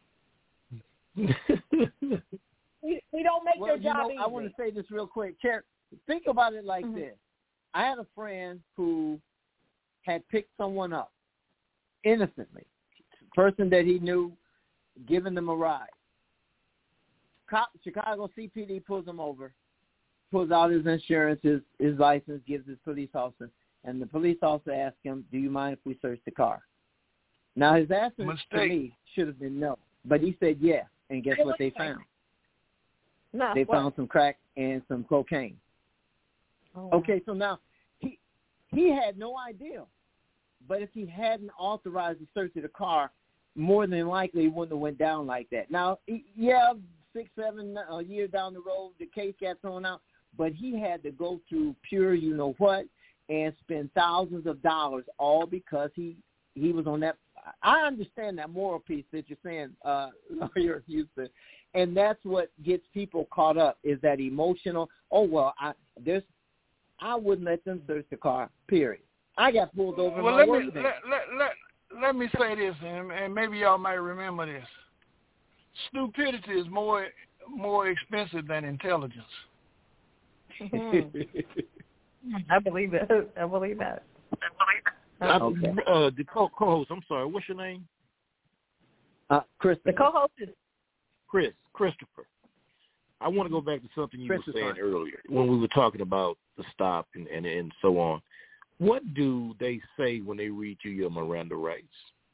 we, we don't make well, their job you know, easy. I want to say this real quick. Cher- think about it like mm-hmm. this. I had a friend who had picked someone up innocently, person that he knew, giving them a ride. Cop, Chicago C P D pulls him over, pulls out his insurance, his, his license, gives his police officer, and the police officer asks him, do you mind if we search the car? Now, his answer Mistake. to me should have been no, but he said yeah, and guess what they found? No, they what? found some crack and some cocaine. Oh, okay, so now he he had no idea, but if he hadn't authorized the search of the car, more than likely it wouldn't have went down like that. Now, yeah, six, seven uh, years down the road, the case got thrown out, but he had to go through pure you know what and spend thousands of dollars all because he, he was on that. I understand that moral piece that you're saying, uh, Lawyer Houston, and that's what gets people caught up is that emotional, oh, well, I there's, I wouldn't let them search the car, period. I got pulled over in well, my let work me, day. let, let, let, let me say this, and, and maybe y'all might remember this. Stupidity is more more expensive than intelligence. Mm-hmm. I believe that. I believe that. Okay. Uh, the co- co-host, I'm sorry, what's your name? Uh, Chris. The co-host is Chris, Christopher. I want to go back to something you Chris were saying fine. earlier when we were talking about the stop and, and, and so on. What do they say when they read you your Miranda rights?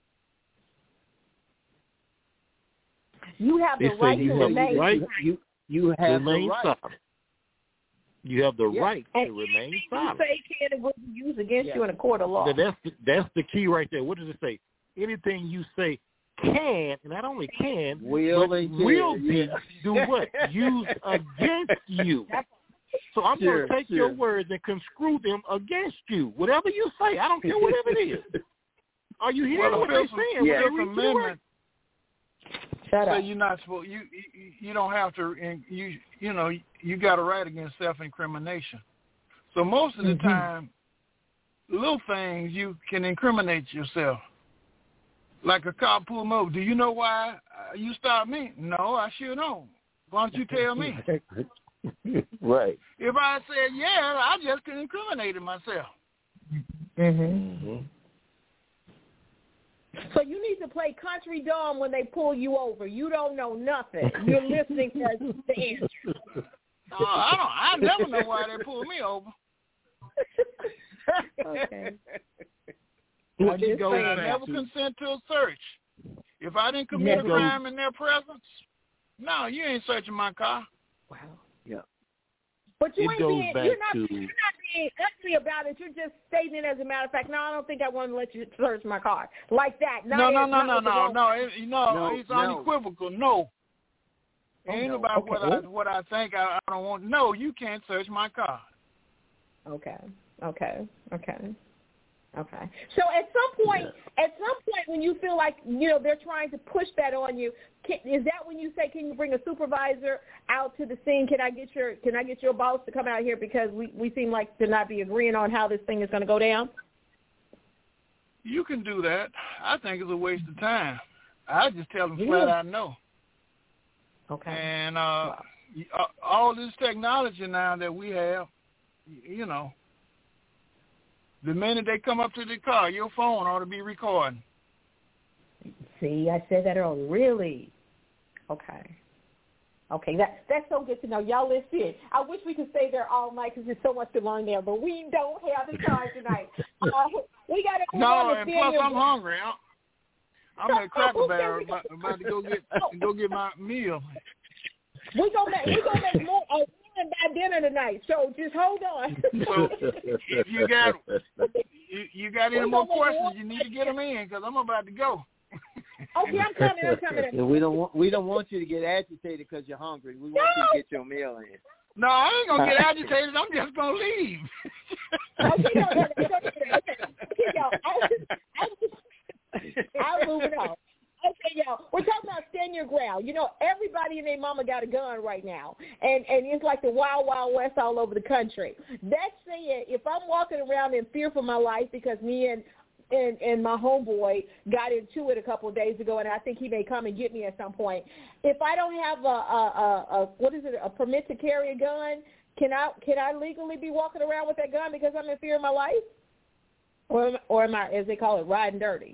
You have They the say right you to have remain. the right You, you have to the remain right. silent. You have the Yeah. right and to remain anything silent. you say can and will be used against Yeah. you in a court of law. That- That's the, that's the key right there. What does it say? Anything you say can, and not only can, Will but and will can, be, yeah. do what? Used against you. So I'm Sure, going to take sure. your words and conscrew them against you. Whatever you say, I don't care whatever it is. Are you hearing Well, what the they're Fifth, saying? Yeah. When Fifth they read you Amendment Shut say up. you're not supposed. You, you you don't have to. And you you know you got a right against self-incrimination. So most of the Mm-hmm. time, little things you can incriminate yourself. Like a cop pull me over. Do you know why you stopped me? No, I sure don't. Why don't you tell me? Right. If I said yeah, I just incriminated myself. Mm-hmm. Mm-hmm. So you need to play country dumb when they pull you over. You don't know nothing. You're listening to the answer. Oh, I don't. I never know why they pulled me over. Okay. Well, I'm it just goes saying, I back never to- consent to a search. If I didn't commit Never. a crime in their presence, no, you ain't searching my car. Wow. Yeah. But you It ain't goes being, back you're not, to- you're not being ugly about it. You're just stating it as a matter of fact. No, I don't think I want to let you search my car like that. Not No, no, as- no, not no, with the no, wrong- no, it, no, No, It's no. unequivocal. No. It Oh, ain't no. about Okay. what I what I think. I, I don't want. No, you can't search my car. Okay. Okay. Okay. Okay. So at some point, at some point, when you feel like you know they're trying to push that on you, can, is that when you say, "Can you bring a supervisor out to the scene? Can I get your Can I get your boss to come out here because we we seem like to not be agreeing on how this thing is going to go down?" You can do that. I think it's a waste of time. I just tell them Yeah. flat out no. Okay. And uh, wow. all this technology now that we have, you know, the minute they come up to the car, your phone ought to be recording. See, I said that earlier. Really? Okay. Okay, that that's so good to know. Y'all listen. I wish we could stay there all night because there's so much to learn there, but we don't have the time tonight. Uh, we got to move No, on to and plus Samuel. I'm hungry. I'm at Cracker Barrel about, about to go get go get my meal. We gonna make we gonna make more uh, by dinner tonight. So just hold on. So if you got you, you got any more questions, you need to get them in because I'm about to go. Okay, I'm coming. I'm coming. Yeah, we don't want we don't want you to get agitated because you're hungry. We want no. you to get your meal in. No, I ain't gonna get agitated. I'm just gonna leave. Okay, no, no, no, okay, okay, y'all. I'll move it on. Okay, y'all. We're talking about stand your ground. You know, everybody and their mama got a gun right now, and and it's like the wild, wild west all over the country. That said, if I'm walking around in fear for my life because me and and and my homeboy got into it a couple of days ago, and I think he may come and get me at some point. If I don't have a, a, a, a what is it, a permit to carry a gun, can I can I legally be walking around with that gun because I'm in fear of my life, or or am I, as they call it, riding dirty?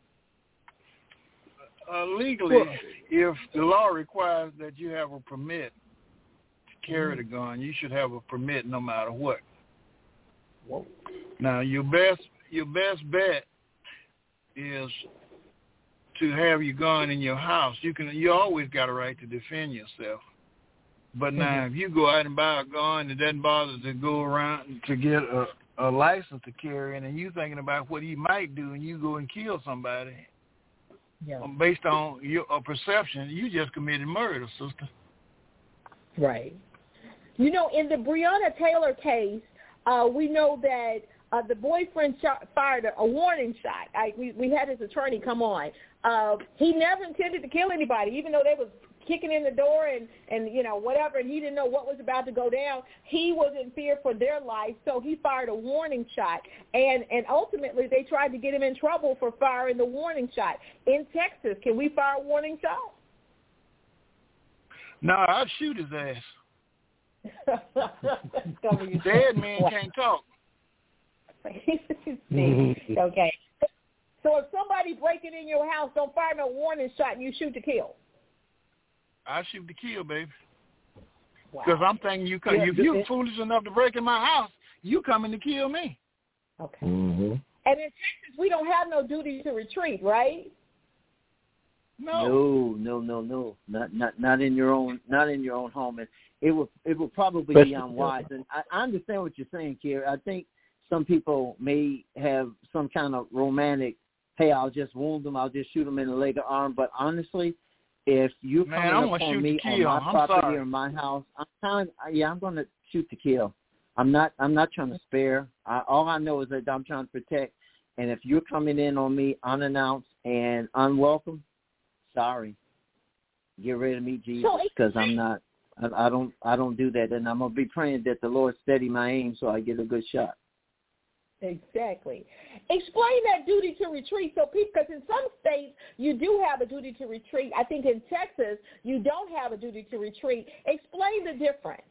Uh, legally, if the law requires that you have a permit to carry the gun, you should have a permit no matter what. Whoa. Now, your best your best bet is to have your gun in your house. You can you always got a right to defend yourself. But now, mm-hmm. if you go out and buy a gun, it doesn't bother to go around to get a, a license to carry it, and you thinking about what he might do, and you go and kill somebody. Yeah. Based on your uh, perception, you just committed murder, sister. Right. You know, in the Breonna Taylor case, uh, we know that uh, the boyfriend shot, fired a, a warning shot. I, we, we had his attorney come on. Uh, he never intended to kill anybody, even though they was kicking in the door and, and, you know, whatever, and he didn't know what was about to go down. He was in fear for their life, so he fired a warning shot. And, and ultimately, they tried to get him in trouble for firing the warning shot. In Texas, can we fire a warning shot? No, I'd shoot his ass. Dead men can't talk. Okay. So if somebody breaking in your house, don't fire no warning shot and you shoot to kill. I shoot to kill, baby. Because wow. I'm thinking you come, if you're foolish enough to break in my house, you coming to kill me. Okay. Mm-hmm. And in Texas, we don't have no duty to retreat, right? No. No, no, no, no. Not not not in your own not in your own home. And it will it will probably be unwise. And I, I understand what you're saying, Kerry. I think some people may have some kind of romantic, hey, I'll just wound them, I'll just shoot them in the leg or arm. But honestly, if you're Man, coming up on me on my I'm property sorry. or my house, I'm telling, yeah, I'm going to shoot to kill. I'm not. I'm not trying to spare. I, all I know is that I'm trying to protect. And if you're coming in on me unannounced and unwelcome, sorry, get rid of me, Jesus, because I'm not. I, I don't. I don't do that, and I'm gonna be praying that the Lord steady my aim so I get a good shot. Exactly. Explain that duty to retreat. So, because in some states you do have a duty to retreat. I think in Texas you don't have a duty to retreat. Explain the difference.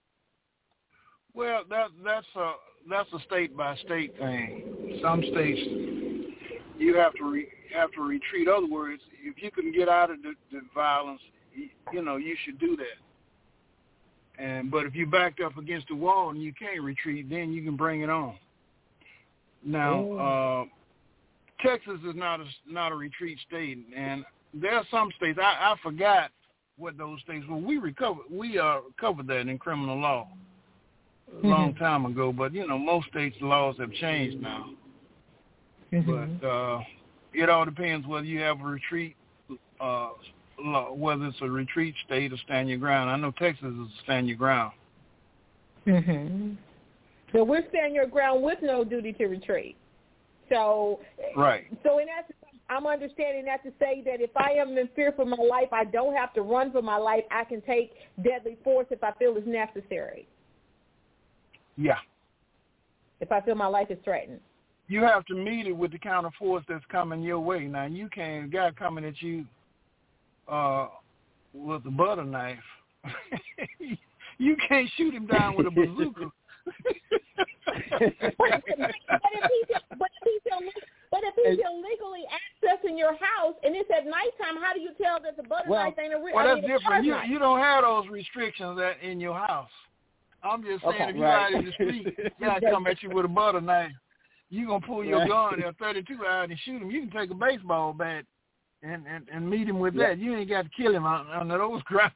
Well, that that's a that's a state by state thing. Some states you have to re, have to retreat. In other words, if you can get out of the, the violence, you, you know you should do that. And but if you backed up against the wall and you can't retreat, then you can bring it on. Now, uh, Texas is not a not a retreat state, and there are some states. I, I forgot what those states were. We recovered we uh, covered that in criminal law a long mm-hmm. time ago, but you know most states' laws have changed now. Mm-hmm. But uh, it all depends whether you have a retreat, uh, law, whether it's a retreat state or stand your ground. I know Texas is a stand your ground. Mm-hmm. So we're standing your ground with no duty to retreat. So, right. So in essence, I'm understanding that to say that if I am in fear for my life, I don't have to run for my life. I can take deadly force if I feel it's necessary. Yeah. If I feel my life is threatened. You have to meet it with the counter force that's coming your way. Now, you can't, a guy coming at you uh, with a butter knife, you can't shoot him down with a bazooka. but, if he's, but, if he's Ill, but if he's illegally accessing your house and it's at nighttime, how do you tell that the butter well, knife ain't a real? Well, that's different. You you don't have those restrictions that in your house. I'm just saying, okay, if you're right. out in the street, guy come at you with a butter knife, you gonna pull your right. gun, a thirty-two out, and shoot him. You can take a baseball bat and, and, and meet him with yeah. that. You ain't got to kill him on, on those grounds.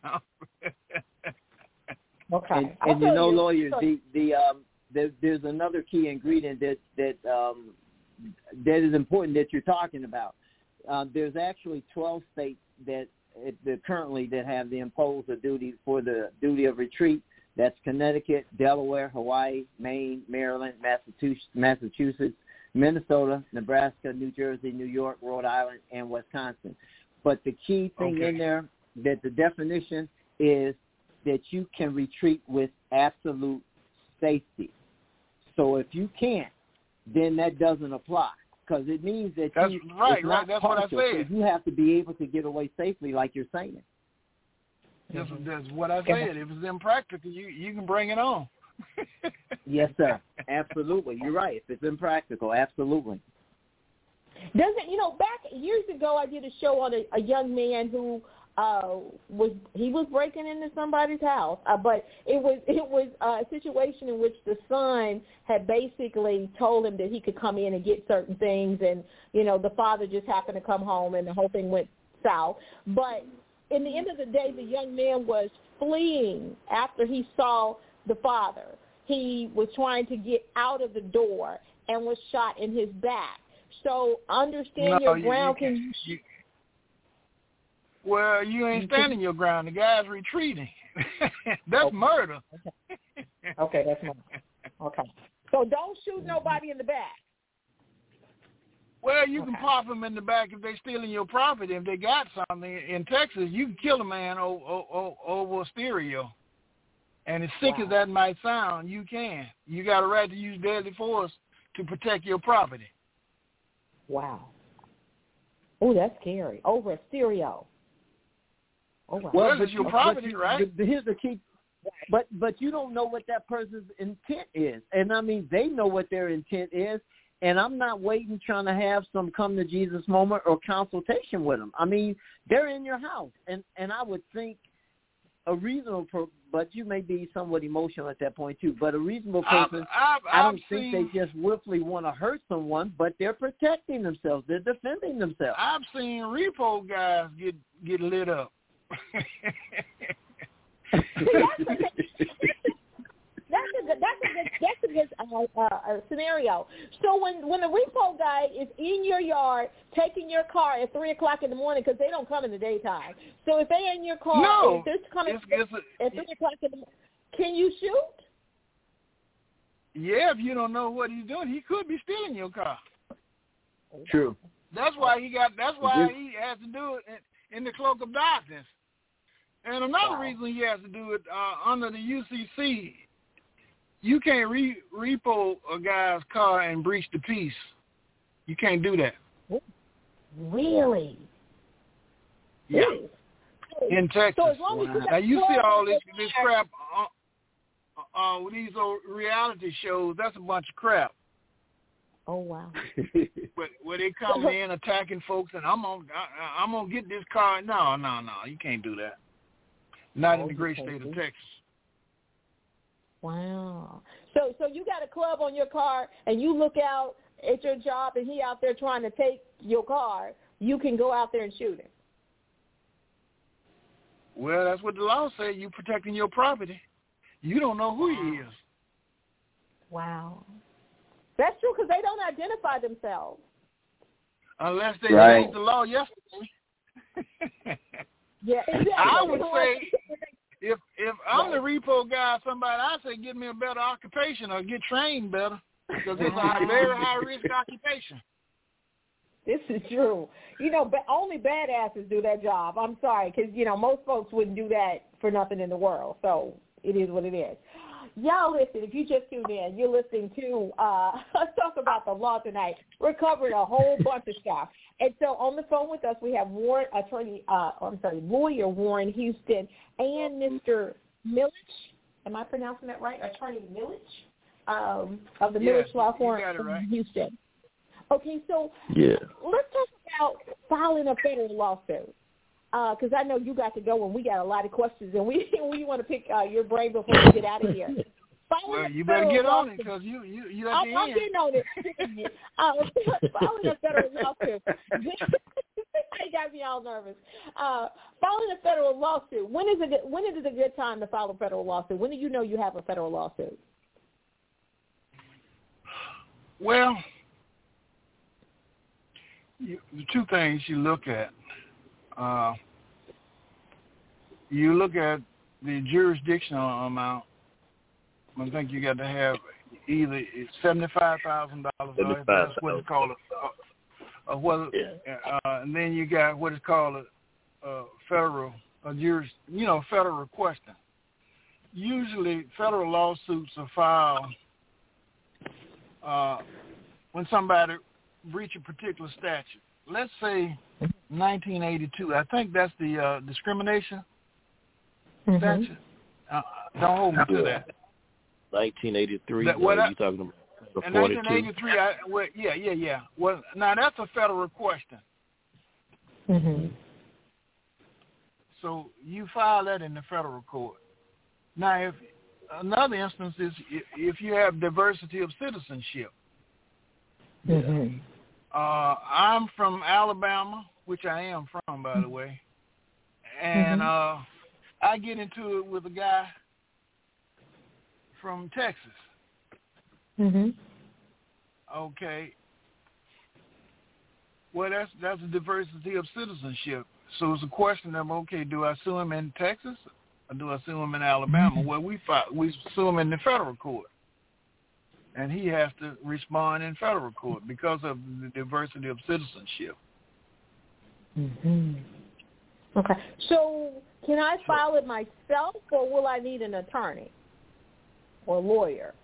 Okay. And, and you know, lawyers, the the um, there, there's another key ingredient that that um, that is important that you're talking about. Uh, there's actually twelve states that, that currently that have the imposed a duty for the duty of retreat. That's Connecticut, Delaware, Hawaii, Maine, Maryland, Massachusetts, Massachusetts, Minnesota, Nebraska, New Jersey, New York, Rhode Island, and Wisconsin. But the key thing Okay. in there, that the definition is that you can retreat with absolute safety. So if you can't, then that doesn't apply, because it means that That's you, right, it's right. not That's partial. what I said. So you have to be able to get away safely, like you're saying. That's, that's what I said. If it's impractical, you, you can bring it on. Yes, sir. Absolutely. You're right. If it's impractical, absolutely. Doesn't, you know, back years ago I did a show on a, a young man who uh, was, he was breaking into somebody's house, uh, but it was it was a situation in which the son had basically told him that he could come in and get certain things, and, you know, the father just happened to come home and the whole thing went south. But in the end of the day, the young man was fleeing after he saw the father. He was trying to get out of the door and was shot in his back. So understand No, your you- ground. you Can can't- you, well, you ain't standing your ground. The guy's retreating. That's Okay. murder. Okay, that's murder. Okay. So don't shoot nobody in the back. Well, you can Okay. pop them in the back if they stealing your property. If they got something in Texas, you can kill a man over, over, over a stereo. And as sick Wow. as that might sound, you can. You got a right to use deadly force to protect your property. Wow. Oh, that's scary. Over a stereo. Oh, wow. Well, but it's your you- property, but you- right? the- Here's the key. But but you don't know what that person's intent is, and I mean they know what their intent is, and I'm not waiting trying to have some come to Jesus moment or consultation with them. I mean they're in your house, and and I would think a reasonable, per, but you may be somewhat emotional at that point too. But a reasonable person, I've, I've, I don't I've think seen, they just willfully want to hurt someone, but they're protecting themselves. They're defending themselves. I've seen repo guys get get lit up. that's a good, that's a good, that's a good uh, uh, scenario. So when when the repo guy is in your yard taking your car at three o'clock in the morning, because they don't come in the daytime. So if they're in your car, No, if they're coming it's, it's a, at three o'clock in the morning, can you shoot? yeah, if you don't know what he's doing, he could be stealing your car. True. That's why he got. That's why he has to do it in, in the cloak of darkness. And another Wow. reason he has to do it uh, under the U C C, you can't re- repo a guy's car and breach the peace. You can't do that. Really? Yeah, Ooh. in Texas. So as long as you got Now you see twelve all this in this there- crap uh, uh, with these old reality shows. That's a bunch of crap. Oh wow. Where, where they come in attacking folks, and I'm gonna I, I'm gonna get this car. No, no, no, you can't do that. Not in Oh, the you great can't state do of that. Texas. Wow. So so you got a club on your car and you look out at your job and he out there trying to take your car, you can go out there and shoot him. Well, that's what the law says. You protecting your property. You don't know who he is. Wow. That's true because they don't identify themselves. Unless they Right. changed the law yesterday. Yeah, exactly. I would say if if I'm the repo guy, somebody I say get me a better occupation or get trained better because it's a very high risk occupation. This is true. You know, but only badasses do that job. I'm sorry, because, you know, most folks wouldn't do that for nothing in the world. So it is what it is. Y'all listen, if you just tuned in, you're listening to uh, Let's Talk About the Law tonight. We're covering a whole bunch of stuff. And so on the phone with us, we have Warren, attorney, uh, I'm sorry, lawyer Warren Houston and Mister Millich. Am I pronouncing that right? Attorney Millich um, of the Yes, Millich Law you Firm got it right. in Houston. Okay, so Yeah. let's talk about filing a federal lawsuit. Because uh, I know you got to go, and we got a lot of questions, and we we want to pick uh, your brain before we get out of here. Filing Well, a you better federal get on it lawsuit- because you you you at I'm, the I'm end. getting on it. uh, filing a federal lawsuit. They got me all nervous. Uh, filing a federal lawsuit. When is a good, when is it a good time to file a federal lawsuit? When do you know you have a federal lawsuit? Well, you, the two things you look at. Uh, you look at the jurisdictional amount. I think you got to have either seventy-five thousand dollars, or that's what it's called, a, a, a, what, yeah. uh, and then you got what is called a, a federal, a juris, you know, federal requesting. Usually, federal lawsuits are filed uh, when somebody breaches a particular statute. Let's say nineteen eighty-two. I think that's the uh, discrimination mm-hmm. statute. Uh, don't hold me to that. nineteen eighty-three. That, what are I, you talking about? In nineteen eighty-three, I, well, yeah, yeah, yeah. Well, now that's a federal question. Mm-hmm. So you file that in the federal court. Now, if another instance is if you have diversity of citizenship. Mm-hmm. Uh, I'm from Alabama, which I am from, by the way, and mm-hmm. uh, I get into it with a guy from Texas. Mm-hmm. Okay. Well, that's that's a diversity of citizenship. So it's a question of, okay, do I sue him in Texas or do I sue him in Alabama? Mm-hmm. Well, we file, we sue him in the federal court, and he has to respond in federal court because of the diversity of citizenship. Mm-hmm. Okay. So can I file it myself, or will I need an attorney or lawyer?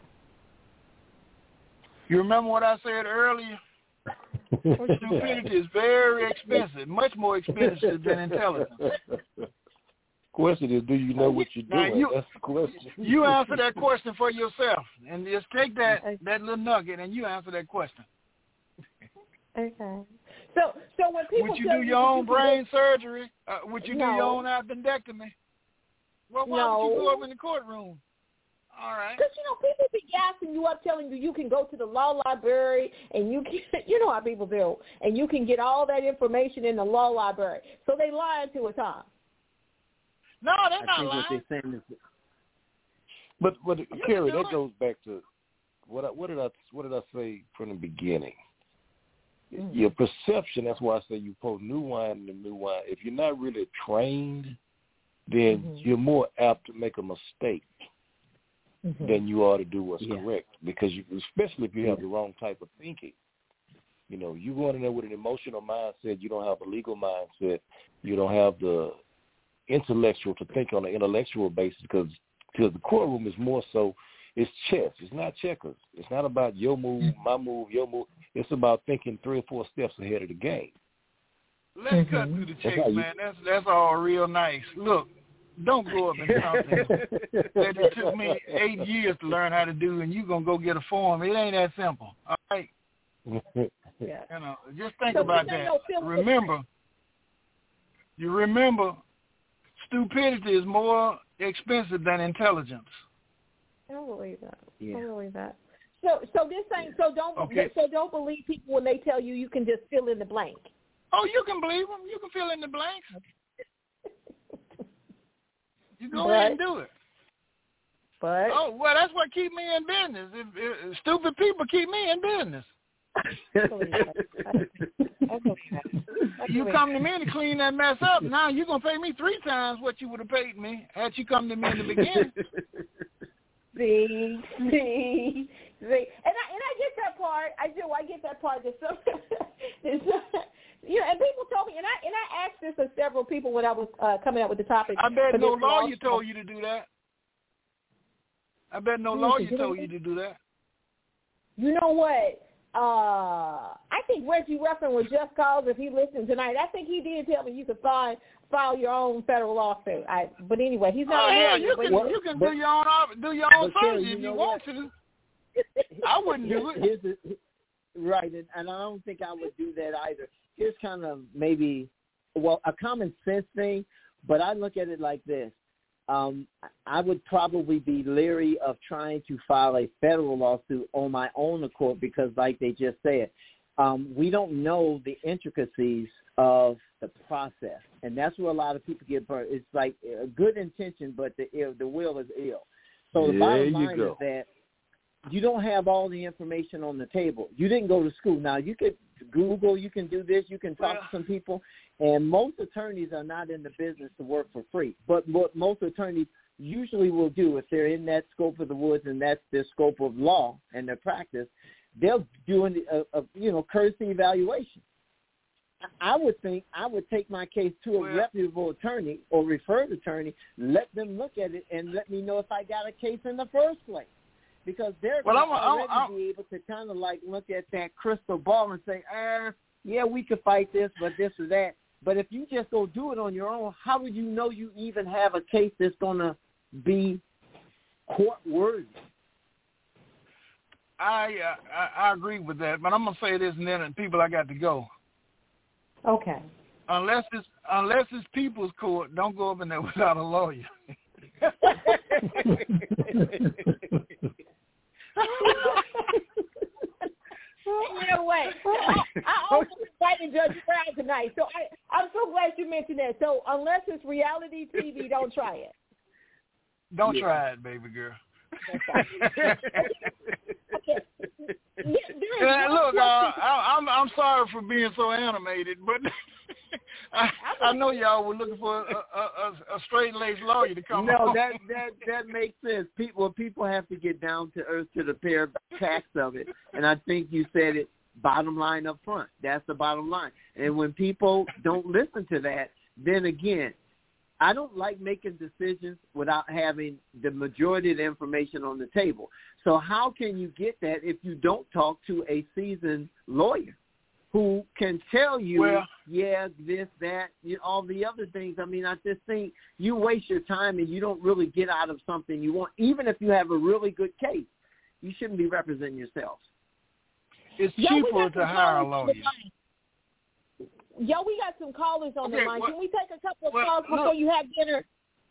You remember what I said earlier? Stupidity is very expensive, much more expensive than intelligence. Question is, do you know what you're doing? You, That's the question. You answer that question for yourself, and just take that, that little nugget, and you answer that question. Okay. So, so when people would you tell do you your own you brain do, surgery? Uh, would you no. do your own appendectomy? Well, why no. would you go up in the courtroom? All right. Because, you know, people be gassing you up, telling you you can go to the law library and you can, you know how people do, and you can get all that information in the law library. So they lying to us, huh? No, they're not I think lying. what they're saying is, but but Kerry, that goes back to what I, what did I what did I say from the beginning? Mm-hmm. Your perception. That's why I say you pour new wine in the new wine. If you're not really trained, then mm-hmm. you're more apt to make a mistake. Mm-hmm. Than you are to do what's yeah. correct, because you, especially if you have yeah. the wrong type of thinking. You know, you go in there with an emotional mindset, you don't have a legal mindset, you don't have the intellectual to think on an intellectual basis, because because the courtroom is more so, it's chess. It's not checkers. It's not about your move, my move, your move. It's about thinking three or four steps ahead of the game. Let's mm-hmm. cut through the chase, that's man. That's that's all real nice. Look. Don't go up in something that it took me eight years to learn how to do, and you're going to go get a form. It ain't that simple, all right? Yeah. You know, just think so about that. Remember, you remember, stupidity is more expensive than intelligence. I don't believe that. Yeah. I don't believe that. So, so this thing, so don't, okay. so don't believe people when they tell you you can just fill in the blank. Oh, you can believe them. You can fill in the blanks. You go but, ahead and do it. But oh, well, that's what keep me in business. If, if, stupid people keep me in business. I believe that. I believe that. I You come to me to clean that mess up. Now you're gonna pay me three times what you would have paid me had you come to me in the beginning. See, see, see, and I and I get that part. I do. I get that part. There's some, there's, you know, and people told me, and I and I asked this of several people when I was uh, coming up with the topic. I bet no lawyer told you to do that. I bet no lawyer told you to do that. You know what? Uh, I think Reggie Ruffin was just called if he listened tonight. I think he did tell me you could file file your own federal lawsuit. I, but anyway, he's not. Oh, a yeah, lawyer, you can but, you can but, do your own do your own surgery if you, you want what? to. I wouldn't do it. Here's a, right, and, and I don't think I would do that either. Here's kind of maybe, well, a common sense thing, but I look at it like this. Um, I would probably be leery of trying to file a federal lawsuit on my own accord because, like they just said, um, we don't know the intricacies of the process, and that's where a lot of people get burnt. It's like a good intention, but the ill, the will is ill. So the there bottom line you go. is that you don't have all the information on the table. You didn't go to school. Now, you could Google, you can do this, you can talk Well, to some people, and most attorneys are not in the business to work for free. But what most attorneys usually will do, if they're in that scope of the woods and that's their scope of law and their practice, they'll do a, a you know, courtesy evaluation. I would think I would take my case to a Well, reputable attorney or referred attorney, let them look at it, and let me know if I got a case in the first place. Because they're Well, going to I'm- I'm- already I'm- be able to kind of like look at that crystal ball and say, ah, yeah, we could fight this, but this or that. But if you just go do it on your own, how would you know you even have a case that's going to be court-worthy? I, uh, I I agree with that, but I'm gonna say this, and then and people, I got to go. Okay. Unless it's unless it's people's court, don't go up in there without a lawyer. You know what? I, I almost invited Judge Brown tonight, so I, I'm so glad you mentioned that. So unless it's reality T V, don't try it. Don't Yeah. try it, baby girl. Okay. Yeah, there is Uh, one look, uh, question- I, I'm I'm sorry for being so animated, but I, I know y'all were looking for a, a, a, a straight-laced lawyer to come No, on. that that that makes sense. People people have to get down to earth to the bare facts of it, and I think you said it. Bottom line up front. That's the bottom line. And when people don't listen to that, then again, I don't like making decisions without having the majority of the information on the table. So how can you get that if you don't talk to a seasoned lawyer who can tell you, Well, yeah, this, that, you know, all the other things? I mean, I just think you waste your time and you don't really get out of something you want. Even if you have a really good case, you shouldn't be representing yourselves. it's Yo, we cheaper got to some hire a callers on lawyer. the line. Yo, we got some callers on Okay, the line. well- Can we take a couple of well, calls before look. you have dinner?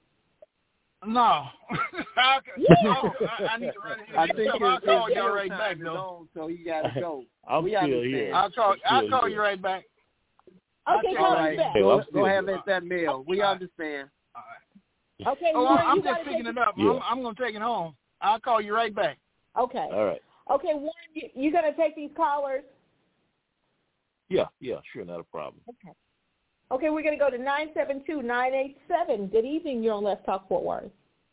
No. I, Yeah. I, I need to run I into think something. I'll his- call his y'all meal right time back, is though. on, so you got to go. I'm we still understand. here. I'll call. I'm I'll still call here. you right back. Okay, All call All us right, back. Hey, well, go, I'm go still have here. at that meal. We All right. understand. All right. Okay, Oh, Warren, I'm you just gotta picking take- it up. Yeah. I'm, I'm going to take it home. I'll call you right back. Okay. All right. Okay, Warren, you, you going to take these callers? Yeah, yeah, sure, not a problem. Okay. Okay, we're going to go to nine seven two, nine eight seven. Good evening. You're on Let's Talk Fort Worth.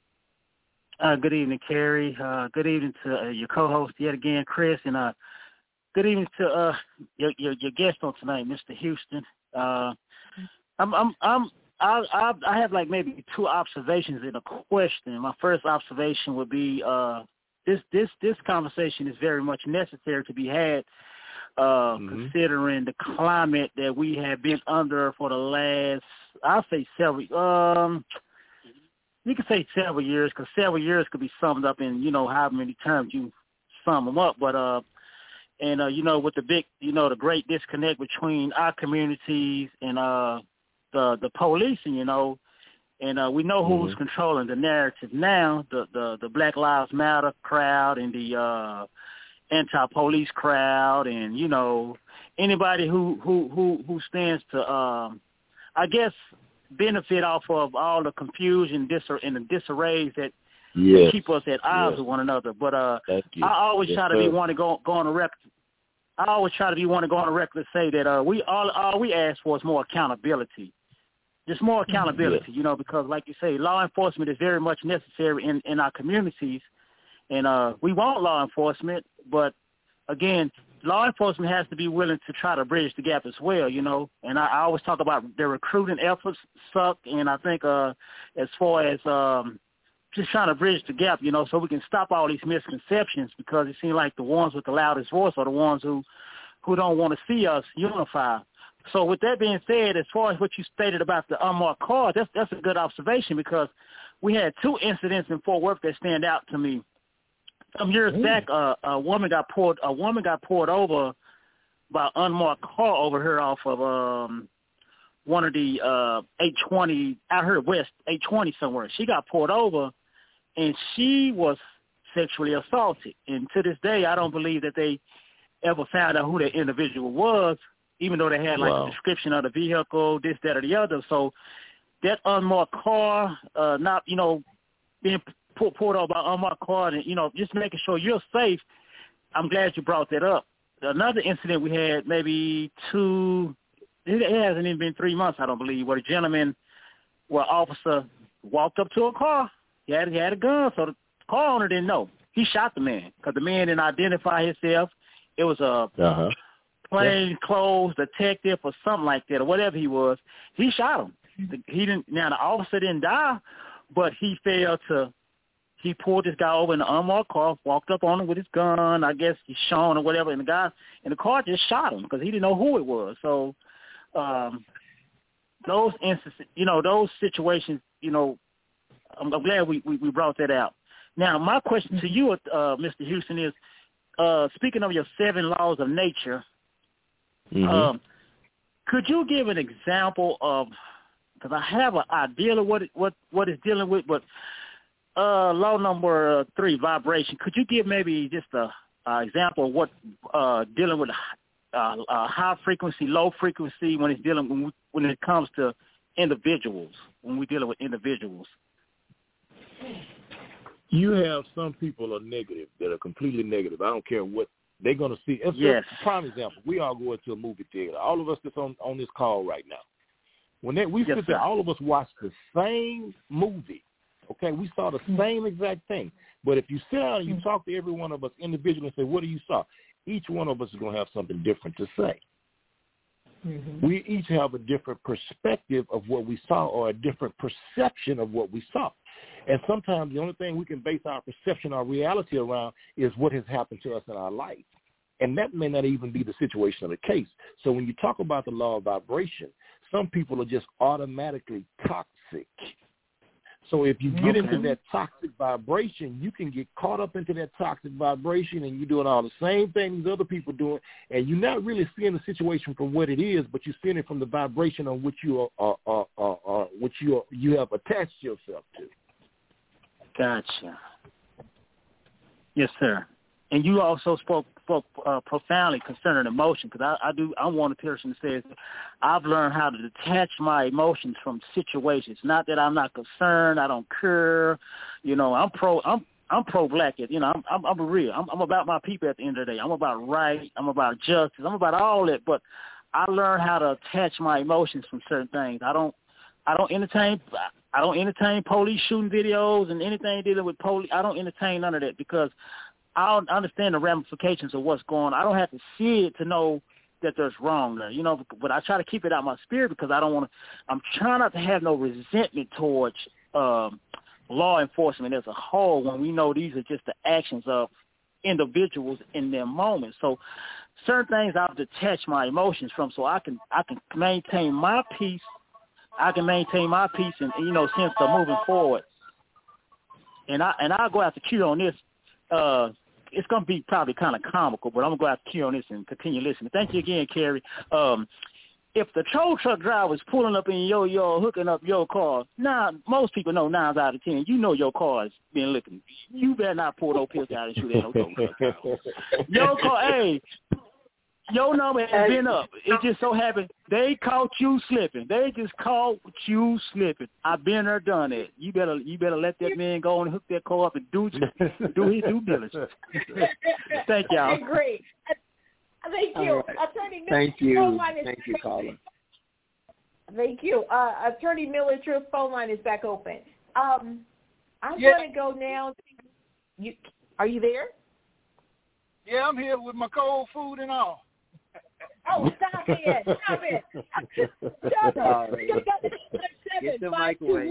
Uh, good evening, Carrie. Uh, good evening to uh, your co-host yet again, Chris, and uh, good evening to uh, your, your your guest on tonight, Mister Houston. Uh, I'm I'm I'm I, I I have like maybe two observations and a question. My first observation would be uh, this this this conversation is very much necessary to be had, uh, Mhm. considering the climate that we have been under for the last, I'll say several. Um, You can say several years, because several years could be summed up in, you know, how many terms you sum them up. But, uh, and, uh, you know, with the big, you know, the great disconnect between our communities and uh, the the policing, you know, and uh, we know who's Mhm. controlling the narrative now, the, the, the Black Lives Matter crowd and the uh, anti-police crowd and, you know, anybody who, who, who, who stands to, um, I guess, benefit off of all the confusion disar- and the disarrays that Yes. keep us at odds Yes. with one another. But uh, Thank you. I always Yes, try to sir. be one to go, go on the record. I always try to be one to go on the record to say that uh, we all all we ask for is more accountability, just more accountability. You know, because like you say, law enforcement is very much necessary in, in our communities, and uh, we want law enforcement, but again, law enforcement has to be willing to try to bridge the gap as well, you know. And I, I always talk about their recruiting efforts suck, and I think uh, as far as um, just trying to bridge the gap, you know, so we can stop all these misconceptions, because it seems like the ones with the loudest voice are the ones who, who don't want to see us unify. So with that being said, as far as what you stated about the unmarked car, that's, that's a good observation, because we had two incidents in Fort Worth that stand out to me. Some years Mm. back, uh, a woman got pulled. A woman got pulled over by an unmarked car over here off of um, one of the uh, eight twenty out here west eight twenty somewhere. She got pulled over, and she was sexually assaulted. And to this day, I don't believe that they ever found out who that individual was, even though they had like wow. a description of the vehicle, this, that, or the other. So that unmarked car, uh, not, you know, being pulled, pulled over by an unmarked car and, you know, just making sure you're safe, I'm glad you brought that up. Another incident we had maybe two, it hasn't even been three months, I don't believe, where a gentleman, where an officer walked up to a car. He had, he had a gun, so the car owner didn't know. He shot the man because the man didn't identify himself. It was a uh-huh. plain clothes detective or something like that, or whatever he was. He shot him. He didn't. Now the officer didn't die, but he failed to. He pulled this guy over in an unmarked car, walked up on him with his gun. I guess he's shown or whatever, and the guy in the car just shot him because he didn't know who it was. So um, those instances, you know, those situations, you know, I'm, I'm glad we, we we brought that out. Now my question to you, uh, Mister Houston, is uh, speaking of your seven laws of nature. Mm-hmm. Um, could you give an example of? Because I have an idea of what it, what what it's dealing with, but uh, law number uh, three, vibration. Could you give maybe just a, a example of what uh, dealing with uh, uh, high frequency, low frequency when it's dealing when, we, when it comes to individuals, when we're dealing with individuals? You have some people are negative that are completely negative. I don't care what they're going to see. It's yes. a prime example. We all go into a movie theater. All of us that's on, on this call right now. When they, we yes, sit there, sir. all of us watch the same movie. Okay, we saw the same exact thing. But if you sit down and you talk to every one of us individually and say, what do you saw? Each one of us is going to have something different to say. Mm-hmm. We each have a different perspective of what we saw or a different perception of what we saw. And sometimes the only thing we can base our perception, our reality around is what has happened to us in our life. And that may not even be the situation of the case. So when you talk about the law of vibration, some people are just automatically toxic. So if you get okay. into that toxic vibration, you can get caught up into that toxic vibration and you're doing all the same things other people are doing, and you're not really seeing the situation for what it is, but you're seeing it from the vibration on which you are, are, are, are, are which you are, you have attached yourself to. Gotcha. Yes, sir. And you also spoke, spoke uh, profoundly concerning emotion, because I, I do. I'm one person that says I've learned how to detach my emotions from situations. Not that I'm not concerned. I don't care. You know, I'm pro. I'm I'm pro black. You know, I'm I'm, I'm real. I'm, I'm about my people at the end of the day. I'm about right. I'm about justice. I'm about all that. But I learned how to attach my emotions from certain things. I don't. I don't entertain. I don't entertain police shooting videos and anything dealing with police. I don't entertain none of that because I don't understand the ramifications of what's going on. I don't have to see it to know that there's wrong there, you know, but I try to keep it out of my spirit because I don't want to, I'm trying not to have no resentment towards um, law enforcement as a whole when we know these are just the actions of individuals in their moments. So certain things I've detached my emotions from so I can, I can maintain my peace. I can maintain my peace and, you know, sense of moving forward. And, I, and I'll go after Q on this. Uh, It's going to be probably kind of comical, but I'm going to go out to Q on this and continue listening. Thank you again, Kerry. Um, if the tow truck driver is pulling up in your yard, hooking up your car, now most people know nine out of ten, you know your car is being looking. You better not pull no pills out and shoot at no tow truck driver. Your car, hey, your number has been up. It just so happened they caught you slipping. They just caught you slipping. I've been there, done it. You better, you better let that man go and hook that car up and do do his due diligence. Thank y'all. Okay, great. Thank you, right. Attorney Miller. Thank you. Phone line is Thank you, caller. Thank you, uh, Attorney Miller. Truth phone line is back open. Um, I'm Yeah. going to go now. You are you there? Yeah, I'm here with my cold food and all. Oh, stop it! Stop it! Stop Sorry. it! Get the microwave.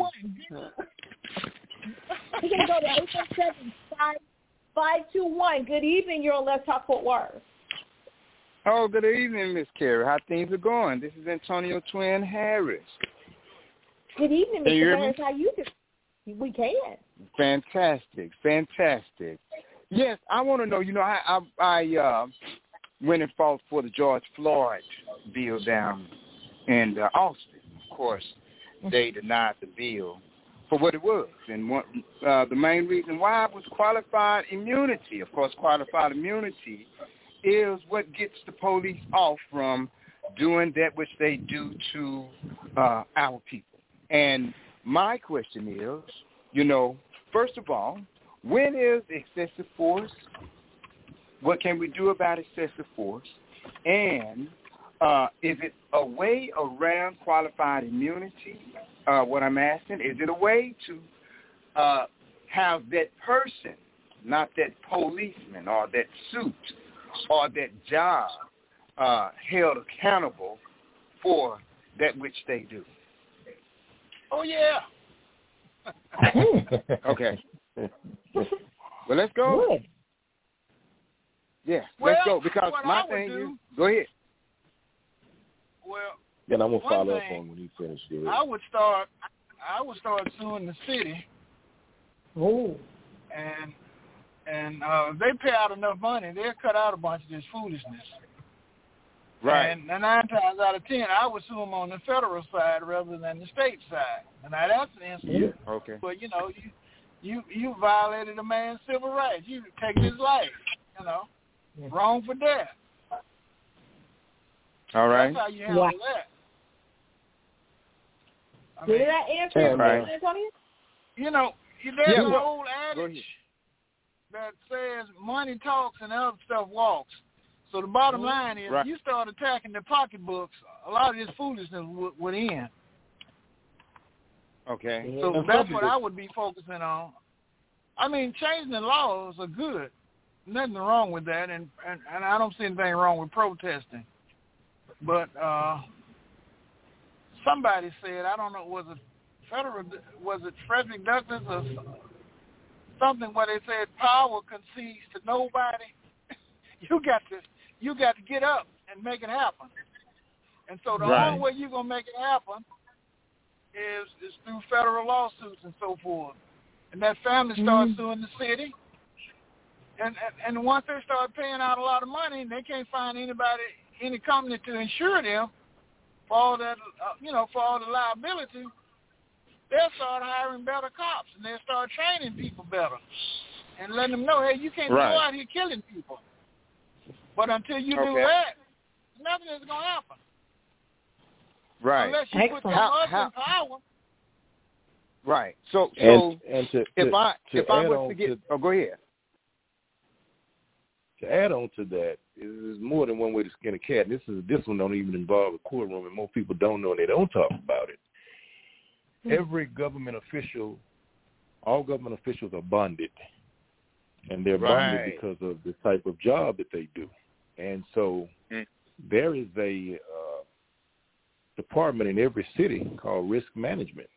You can go to eight one seven, five five two one. Good evening. You're on Let's Talk Fort Worth. Oh, good evening, Miss Carey. How things are going? This is Antonio Twin Harris. Good evening, Can you Mister hear me? Harris. How you doing? We can. Fantastic, fantastic. Yes, I want to know. You know, I I, I uh, went and fought for the George Floyd bill down in uh, Austin. Of course, they denied the bill for what it was, and one, uh, the main reason why was qualified immunity. Of course, qualified immunity is what gets the police off from doing that which they do to uh, our people. And my question is, you know, first of all, when is excessive force? What can we do about excessive force? And uh, is it a way around qualified immunity? Uh, what I'm asking, is it a way to uh, have that person, not that policeman or that suit or that job, uh, held accountable for that which they do? Oh, yeah. Okay. Well, let's go. Good. Yeah, Well, let's go. Because my thing do, is, go ahead. Well, and I'm gonna one follow thing, up on when he finishes. I would start. I would start suing the city. Oh. And and uh, if they pay out enough money, they'll cut out a bunch of this foolishness. Right. And nine times out of ten, I would sue them on the federal side rather than the state side. And now that's an incident. Yeah. Okay. But you know, you you you violated a man's civil rights. You taken his life. You know, Yeah. wrong for death. All right. That's how you handle Wow. that. I Did mean, that answer your Right. question, Antonio? you know, there's Yeah, an well, old go adage ahead. that says money talks and other stuff walks. So the bottom line is, Right. you start attacking the pocketbooks, a lot of this foolishness would, would end. Okay. So And that's some what people- I would be focusing on. I mean, changing the laws are good. Nothing wrong with that, and, and, and I don't see anything wrong with protesting. But uh, somebody said, I don't know, was it federal, was it Frederick Douglass or something where they said power concedes to nobody? you got to you got to get up and make it happen. And so the Right. only way you're gonna make it happen is is through federal lawsuits and so forth. And that family starts Mm-hmm. suing the city. And, and and once they start paying out a lot of money, and they can't find anybody, any company to insure them for all that, uh, you know, for all the liability, they'll start hiring better cops, and they'll start training people better, and letting them know, hey, you can't Right. go out here killing people. But until you do Okay. that, nothing is going to happen. Right. Unless you put them How- up how- in power. Right. So, so And, and to, if to, I to if I add was on to get, to, oh, go ahead. to add on to that, is more than one way to skin a cat. This is this one don't even involve a courtroom, and most people don't know, and they don't talk about it. Hmm. Every government official, all government officials are bonded, and they're bonded Right. because of the type of job that they do. And so Mm. there is a uh, department in every city called risk management.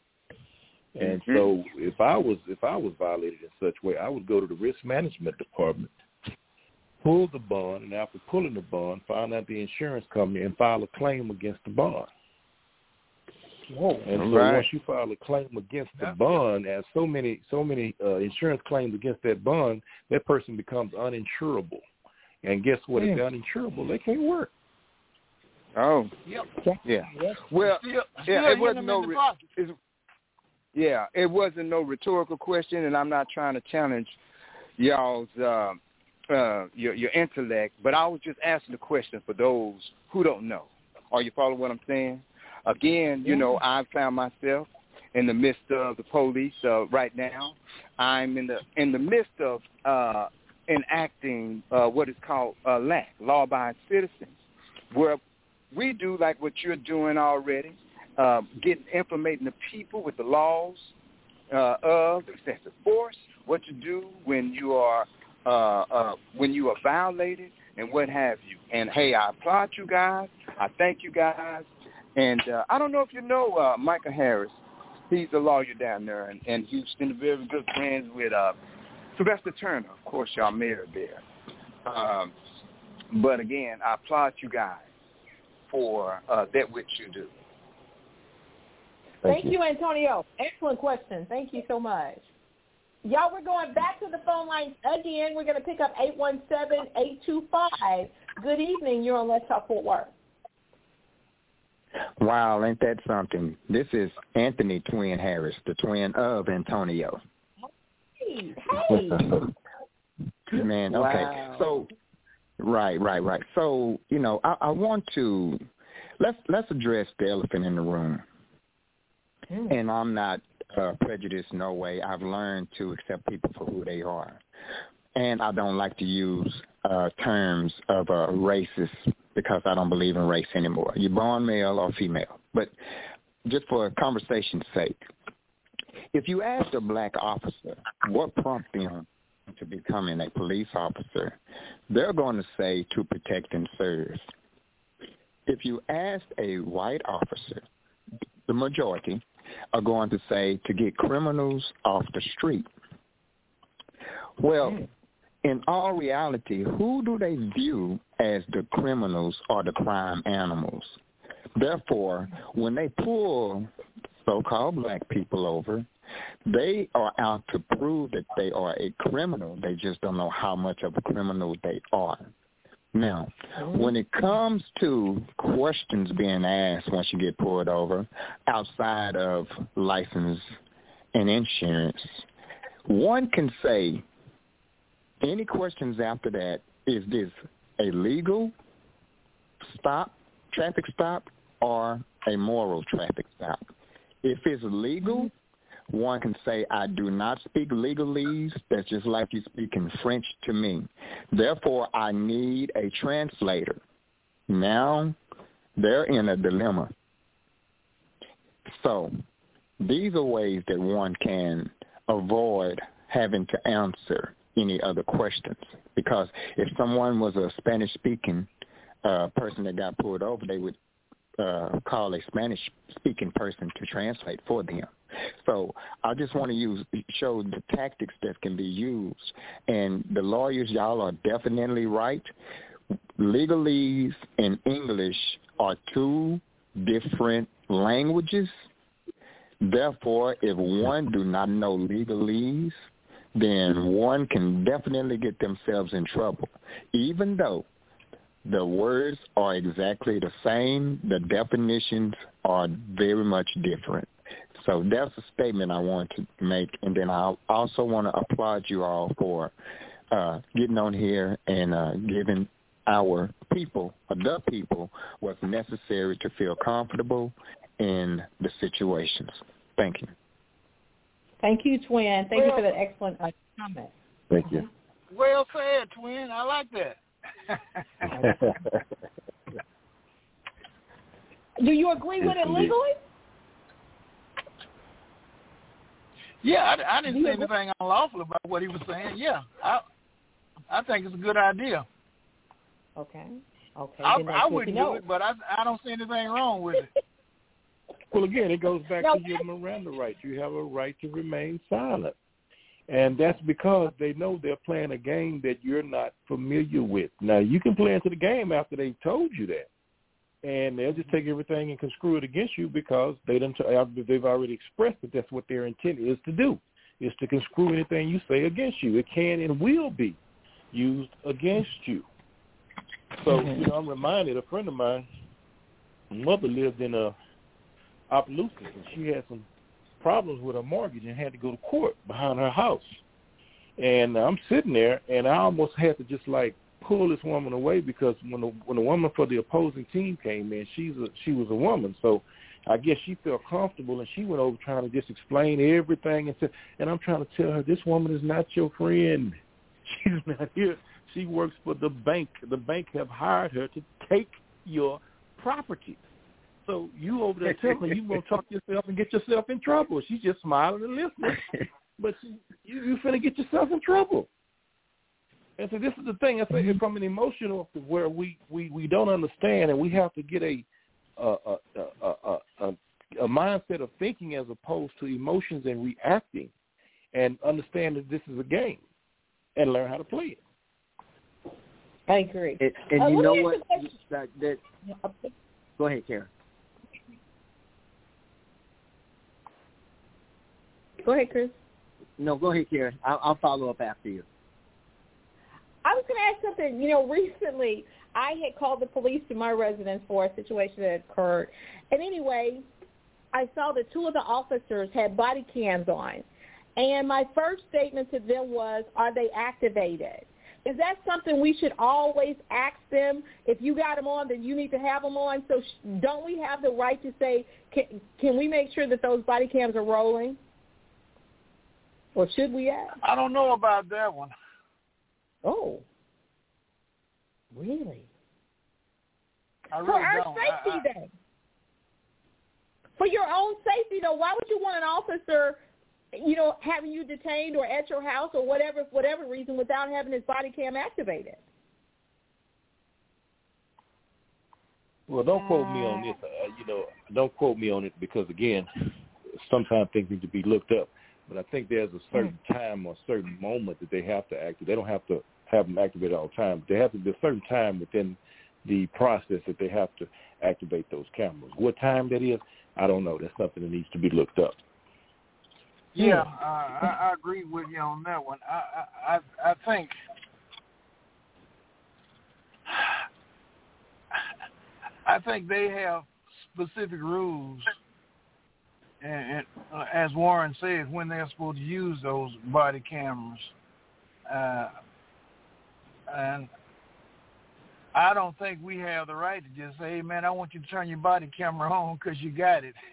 And Mhm. so if I was if I was violated in such way, I would go to the risk management department, pull the bond, and after pulling the bond, find out the insurance company and file a claim against the bond. Whoa. And so Right. once you file a claim against the Yep. bond, and so many so many uh, insurance claims against that bond, that person becomes uninsurable. And guess what? If they're uninsurable, they can't work. Oh, Yep. yeah. Yes. Well, Still, yeah, still it hitting wasn't them no. in the Re- pocket. it's- yeah, it wasn't no rhetorical question, and I'm not trying to challenge y'all's uh, uh, your your intellect, but I was just asking the question for those who don't know. Are you following what I'm saying? Again, you know, I've found myself in the midst of the police uh, right now. I'm in the in the midst of uh, enacting uh, what is called uh, L A C, law-abiding citizens, where we do like what you're doing already, uh, getting informating the people with the laws uh, of excessive force, what to do when you are uh, uh, when you are violated, and what have you. And hey, I applaud you guys. I thank you guys. And uh, I don't know if you know uh, Michael Harris. He's a lawyer down there in, in Houston, very good friends with uh, Sylvester Turner. Of course, y'all married there. Um, but again, I applaud you guys for uh, that which you do. Thank you, Antonio. Excellent question. Thank you so much. Y'all, we're going back to the phone lines again. We're going to pick up eight one seven, eight two five. Good evening. You're on Let's Talk Fort Worth. Wow, ain't that something? This is Anthony Twin Harris, the twin of Antonio. Hey, hey. Man, okay. Wow. So Right, right, right. So, you know, I, I want to let's let's address the elephant in the room. Mm. And I'm not uh, prejudiced no way. I've learned to accept people for who they are, and I don't like to use uh, terms of uh, racist because I don't believe in race anymore. You're born male or female, but just for conversation's sake, if you ask a black officer what prompted them to becoming a police officer, they're going to say to protect and serve. If you ask a white officer, the majority are going to say to get criminals off the street. Well, in all reality, who do they view as the criminals or the crime animals? Therefore, when they pull so-called black people over, they are out to prove that they are a criminal. They just don't know how much of a criminal they are. Now, when it comes to questions being asked once you get pulled over, outside of license and insurance, one can say any questions after that, is this a legal stop, traffic stop, or a moral traffic stop? If it's legal, one can say, I do not speak legalese. That's just like you speaking French to me. Therefore, I need a translator. Now, they're in a dilemma. So these are ways that one can avoid having to answer any other questions. Because if someone was a Spanish-speaking uh, person that got pulled over, they would uh, call a Spanish-speaking person to translate for them. So I just want to use show the tactics that can be used. And the lawyers, y'all are definitely right. Legalese and English are two different languages. Therefore, if one do not know legalese, then one can definitely get themselves in trouble. Even though the words are exactly the same, the definitions are very much different. So that's a statement I want to make, and then I also want to applaud you all for uh, getting on here and uh, giving our people, or the people, what's necessary to feel comfortable in the situations. Thank you. Thank you, Twin. Thank well, you for that excellent uh, comment. Thank you. Well said, Twin. I like that. Do you agree with it legally? Yeah, I, I didn't say anything unlawful about what he was saying. Yeah, I I think it's a good idea. Okay. Okay. I, I wouldn't do it, but I I don't see anything wrong with it. Well, again, it goes back no, to your Miranda rights. You have a right to remain silent. And that's because they know they're playing a game that you're not familiar with. Now, you can play into the game after they've told you that. And they'll just take everything and construe it against you because they didn't, they've already expressed that that's what their intent is to do, is to construe anything you say against you. It can and will be used against you. So, mm-hmm. you know, I'm reminded, a friend of mine, mother lived in a Opelousas, and she had some problems with her mortgage and had to go to court behind her house. And I'm sitting there, and I almost had to just like pull this woman away because when the when the woman for the opposing team came in, she's a, she was a woman, so I guess she felt comfortable, and she went over trying to just explain everything and said, and I'm trying to tell her, this woman is not your friend. She's not here. She works for the bank. The bank have hired her to take your property. So you over there telling her you going to talk yourself and get yourself in trouble. She's just smiling and listening. But she, you, you're finna get yourself in trouble. And so this is the thing. I say from an emotional where we, we, we don't understand, and we have to get a a, a, a, a, a a mindset of thinking as opposed to emotions and reacting, and understand that this is a game and learn how to play it. I agree. It, and uh, you know what? That, that, go ahead, Karen. Go ahead, Chris. No, go ahead, Karen. I'll, I'll follow up after you. I was going to ask something. You know, recently I had called the police to my residence for a situation that occurred. And anyway, I saw that two of the officers had body cams on. And my first statement to them was, are they activated? is that something we should always ask them? If you got them on, then you need to have them on. So sh- don't we have the right to say, can, can we make sure that those body cams are rolling? Or should we ask? I don't know about that one. Oh, really? I really For our don't. safety, I, I, then. For your own safety, though, why would you want an officer, you know, having you detained or at your house or whatever, for whatever reason, without having his body cam activated? Well, don't quote me on this. Uh, you know, don't quote me on it because, again, sometimes things need to be looked up. But I think there's a certain mm. time or a certain moment that they have to activate. They don't have to have them activated all the time. They have to be a certain time within the process that they have to activate those cameras. What time that is, I don't know. That's something that needs to be looked up. Yeah, uh, I, I agree with you on that one. I, I, I think I think they have specific rules, and, and uh, as Warren said, when they're supposed to use those body cameras, uh, and I don't think we have the right to just say, hey, man, I want you to turn your body camera on because you got it.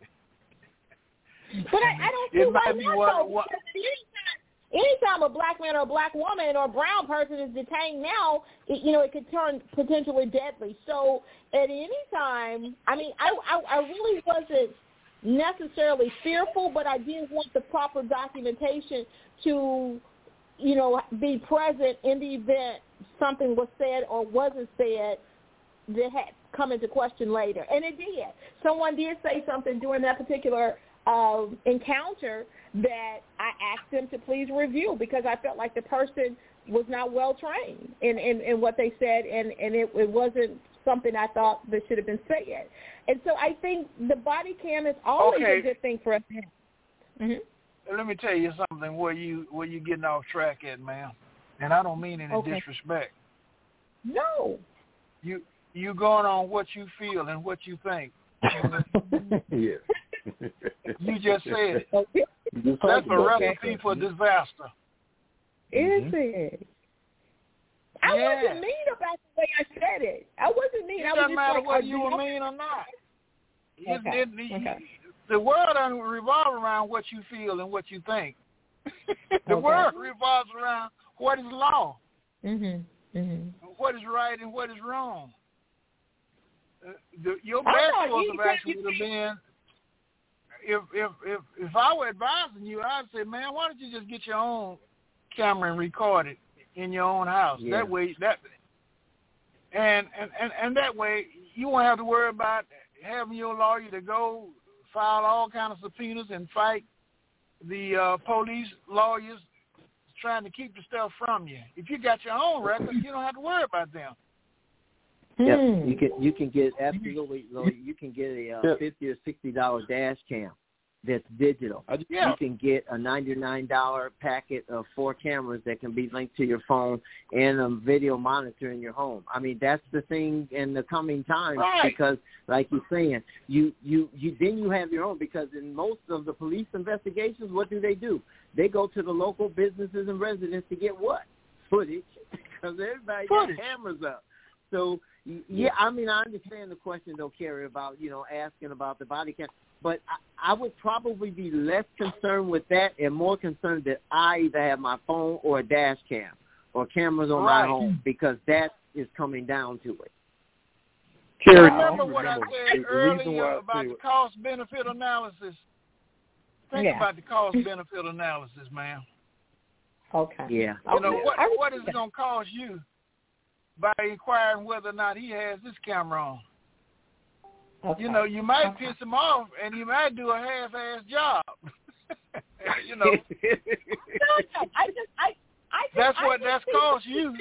But I, I don't see why not, though, anytime, anytime a black man or a black woman or a brown person is detained now, it, you know, it could turn potentially deadly. So at any time, I mean, I, I, I really wasn't necessarily fearful, but I did want the proper documentation to, you know, be present in the event something was said or wasn't said that had come into question later. And it did. Someone did say something during that particular uh, encounter that I asked them to please review because I felt like the person was not well trained in, in, in what they said, and, and it, it wasn't something I thought that should have been said. And so I think the body cam is always okay. a good thing for us to have. Mm-hmm. Let me tell you something where you where you getting off track at, ma'am. And I don't mean any okay. disrespect. No. You you going on what you feel and what you think. Yes. You just said it. Okay. That's a recipe for disaster. Is mm-hmm. it? I yeah. wasn't mean about the way I said it. I wasn't mean. It I was doesn't just matter like, whether oh, you were mean or not. It, okay. it, okay. The world doesn't revolve around what you feel and what you think. The okay. world revolves around what is law, mm-hmm. Mm-hmm. what is right and what is wrong. Uh, the, your I best course you of action would have been, if if if if I were advising you, I'd say, man, why don't you just get your own camera and record it in your own house? Yeah. That way, that and, and and and that way, you won't have to worry about having your lawyer to go file all kind of subpoenas and fight the uh, police lawyers trying to keep the stuff from you. If you got your own records, you don't have to worry about them. Yeah, Hmm. you can you can get absolutely you can get a uh, Yeah. fifty or sixty dollar dash cam that's digital. Yeah. You can get a ninety nine dollar packet of four cameras that can be linked to your phone and a video monitor in your home. I mean, that's the thing in the coming times Right. because, like you're saying, you you you then you have your own because in most of the police investigations, what do they do? They go to the local businesses and residents to get what? Footage, because everybody Footage. got cameras up. So. Yeah, I mean, I understand the question, though, Kerry, about, you know, asking about the body cam. But I, I would probably be less concerned with that and more concerned that I either have my phone or a dash cam or cameras on Right. my home because that is coming down to it. Kerry, Remember what I remember, said the- the reason earlier why I about say the it- cost-benefit analysis? Think Yeah. about the cost-benefit analysis, man. Okay. Yeah. You know, Okay. what I what is it going to cost you by inquiring whether or not he has this camera on? Okay. You know, you might Okay. piss him off, and he might do a half-ass job. you know, No, no, I just, I, I just, that's I what just that's see- cost you.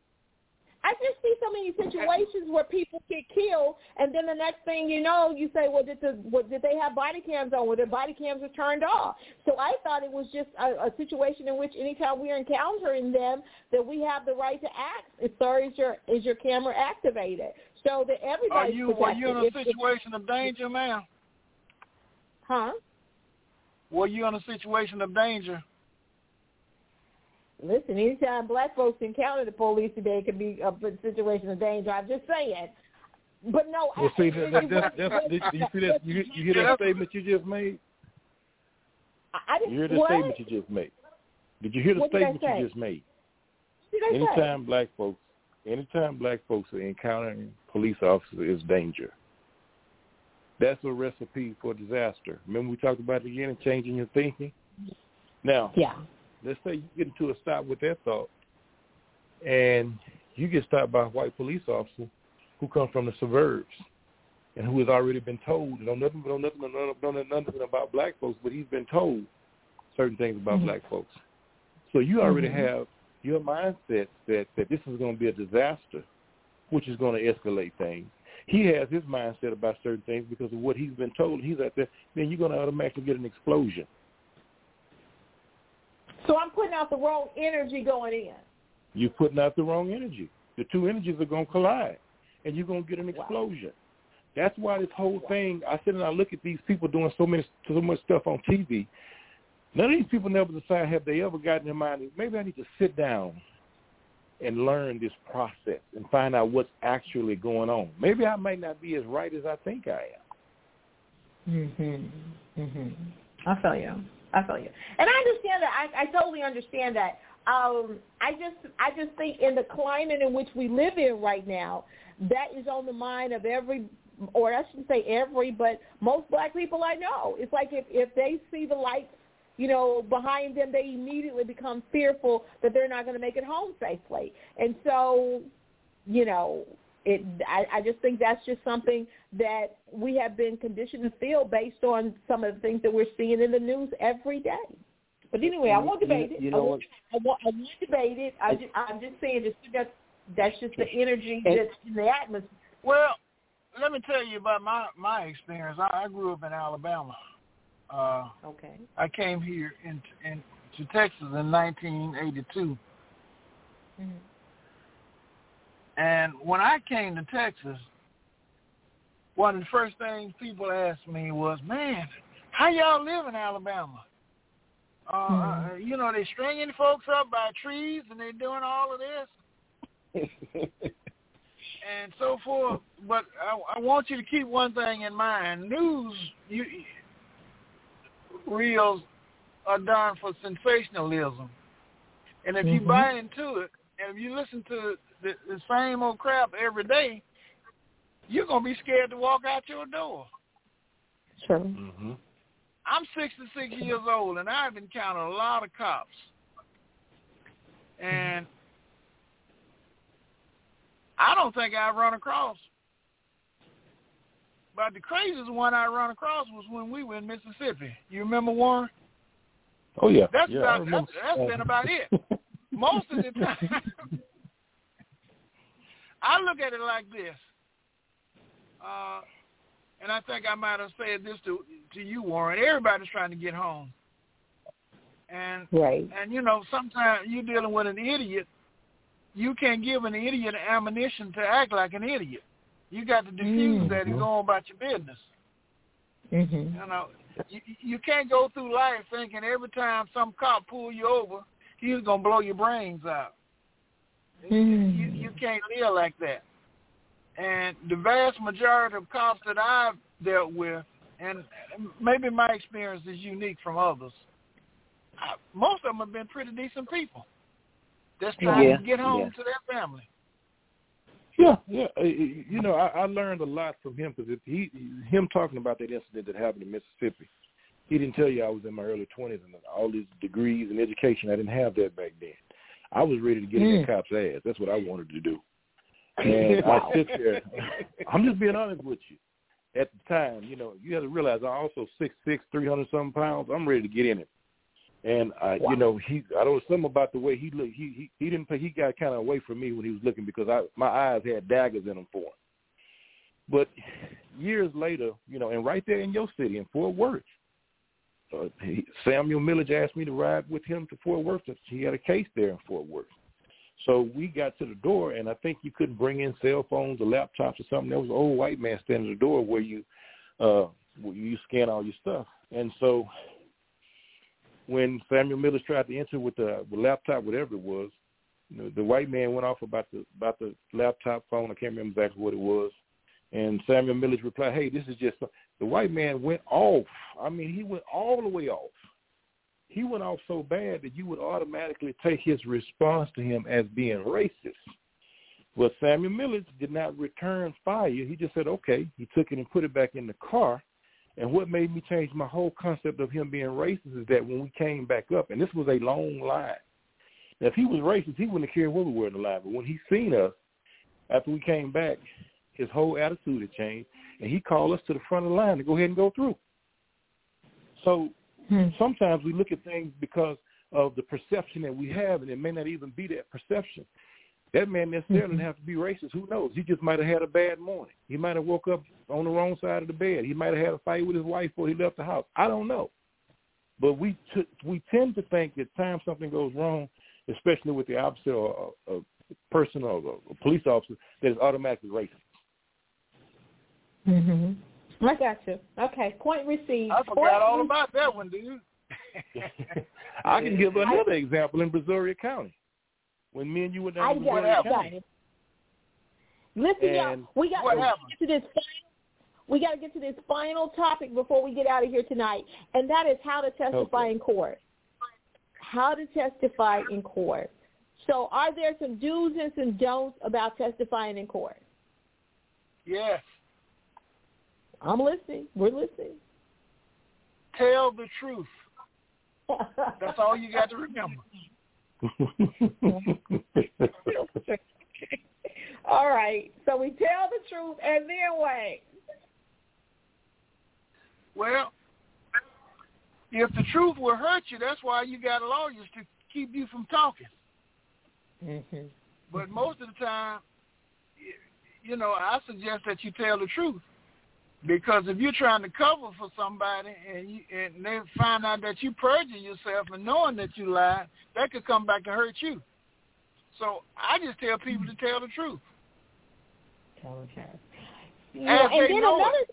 I just see so many situations where people get killed, and then the next thing you know, you say, "Well, did the what, did they have body cams on? Well, their body cams are turned off." So I thought it was just a, a situation in which, anytime we're encountering them, that we have the right to ask, "Sir, is your is your camera activated?" So that Are everybody's you were you in a protected. If- if- situation of danger, ma'am? Huh? Were you in a situation of danger? listen, anytime black folks encounter the police today, it can be a situation of danger. I'm just saying. But no, well, I, see, it, that, it, that, it, that, did you see that? You, you hear that statement you just made? I didn't, you hear the what? statement you just made? Did you hear the what statement you just made? What did I anytime say? black folks, anytime black folks are encountering police officers, is danger. That's a recipe for disaster. Remember we talked about it again and changing your thinking? Now, yeah. let's say you get into a stop with that thought, and you get stopped by a white police officer who come from the suburbs and who has already been told, don't nothing, don't nothing, don't nothing, don't know nothing about black folks, but he's been told certain things about mm-hmm. black folks. So you already mm-hmm. have your mindset that, that this is going to be a disaster, which is going to escalate things. He has his mindset about certain things because of what he's been told. He's out there, then you're going to automatically get an explosion. So I'm putting out the wrong energy going in. You're putting out the wrong energy. The two energies are going to collide, and you're going to get an explosion. Wow. That's why this whole thing, I sit and I look at these people doing so many, so much stuff on T V. None of these people never decide, have they ever gotten in their mind, maybe I need to sit down and learn this process and find out what's actually going on. Maybe I might not be as right as I think I am. Mm-hmm. Mm-hmm. I feel you. I feel you. And I understand that. I, I totally understand that. Um, I just I just think in the climate in which we live in right now, that is on the mind of every, or I shouldn't say every, but most black people I know. It's like if, if they see the lights, you know, behind them, they immediately become fearful that they're not going to make it home safely. And so, you know, it. I, I just think that's just something that we have been conditioned to feel based on some of the things that we're seeing in the news every day. But anyway, I won't debate it. You know I won't, I won't, I won't debate it. I just, I'm just saying just that that's just the energy that's in the atmosphere. Well, let me tell you about my, my experience. I, I grew up in Alabama. Uh, okay. I came here in, in to Texas in nineteen eighty-two. Mm-hmm. And when I came to Texas, one of the first things people asked me was, man, how y'all live in Alabama? Uh, mm-hmm. uh, you know, they stringing folks up by trees and they're doing all of this and so forth. But I, I want you to keep one thing in mind. News you, reels are done for sensationalism. And if mm-hmm. you buy into it, and if you listen to the, the same old crap every day, you're going to be scared to walk out your door. Sure. Mm-hmm. I'm sixty-six years old, and I've encountered a lot of cops. And I don't think I've run across. But the craziest one I run across was when we were in Mississippi. You remember, Warren? Oh, yeah. That's, yeah, about, that's, that's been about it. Most of the time, I look at it like this. Uh, and I think I might have said this to to you, Warren. Everybody's trying to get home. And, right. and you know, sometimes you're dealing with an idiot. You can't give an idiot ammunition to act like an idiot. You got to diffuse mm-hmm. that and go on about your business. Mm-hmm. You know, you, you can't go through life thinking every time some cop pull you over, he's going to blow your brains out. Mm-hmm. You, you can't live like that. And the vast majority of cops that I've dealt with, and maybe my experience is unique from others, I, most of them have been pretty decent people that's trying yeah, to get home yeah. to their family. Yeah, yeah. You know, I, I learned a lot from him because he, him talking about that incident that happened in Mississippi, he didn't tell you I was in my early twenties and all these degrees and education. I didn't have that back then. I was ready to get mm. in that cop's ass. That's what I wanted to do. And wow. I sit there. I'm just being honest with you. At the time, you know, you have to realize I'm also six six, three hundred something pounds. I'm ready to get in it. And I, wow. you know, he, I don't know something about the way he looked. He, he, he didn't. He got kind of away from me when he was looking because I, my eyes had daggers in them for him. But years later, you know, and right there in your city in Fort Worth, uh, he, Samuel Millage asked me to ride with him to Fort Worth. He had a case there in Fort Worth. So we got to the door, and I think you couldn't bring in cell phones or laptops or something. There was an old white man standing at the door where you, uh, where you scan all your stuff. And so when Samuel Mills tried to enter with the, the laptop, whatever it was, you know, the white man went off about the about the laptop phone. I can't remember exactly what it was. And Samuel Mills replied, hey, this is just – the white man went off. I mean, he went all the way off. He went off so bad that you would automatically take his response to him as being racist. Well, Samuel Mills did not return fire. He just said, okay. He took it and put it back in the car. And what made me change my whole concept of him being racist is that when we came back up, and this was a long line. Now, if he was racist, he wouldn't have cared where we were in the line. But when he seen us, after we came back, his whole attitude had changed, and he called us to the front of the line to go ahead and go through. So hmm. sometimes we look at things because of the perception that we have, and it may not even be that perception. That man necessarily mm-hmm. doesn't have to be racist. Who knows? He just might have had a bad morning. He might have woke up on the wrong side of the bed. He might have had a fight with his wife before he left the house. I don't know. But we t- we tend to think that time something goes wrong, especially with the officer or a, a person or a, a police officer, that is automatically racist. Mm-hmm. I got you. Okay, point received. I forgot point all re- about that one, dude. I can give another I, example in Brazoria County. When me and you were down in Brazoria County. Listen, y'all, we got to get to this final, we got to get to this final topic before we get out of here tonight, and that is how to testify okay. in court. How to testify in court. So are there some do's and some don'ts about testifying in court? Yes. I'm listening. We're listening. Tell the truth. That's all you got to remember. All right. So we tell the truth and then wait. Well, if the truth will hurt you, that's why you got lawyers to keep you from talking. Mm-hmm. But most of the time, you know, I suggest that you tell the truth. Because if you're trying to cover for somebody and you, and they find out that you perjured yourself and knowing that you lied, that could come back to hurt you. So I just tell people to tell the truth. Tell the truth. Yeah, and then another. It.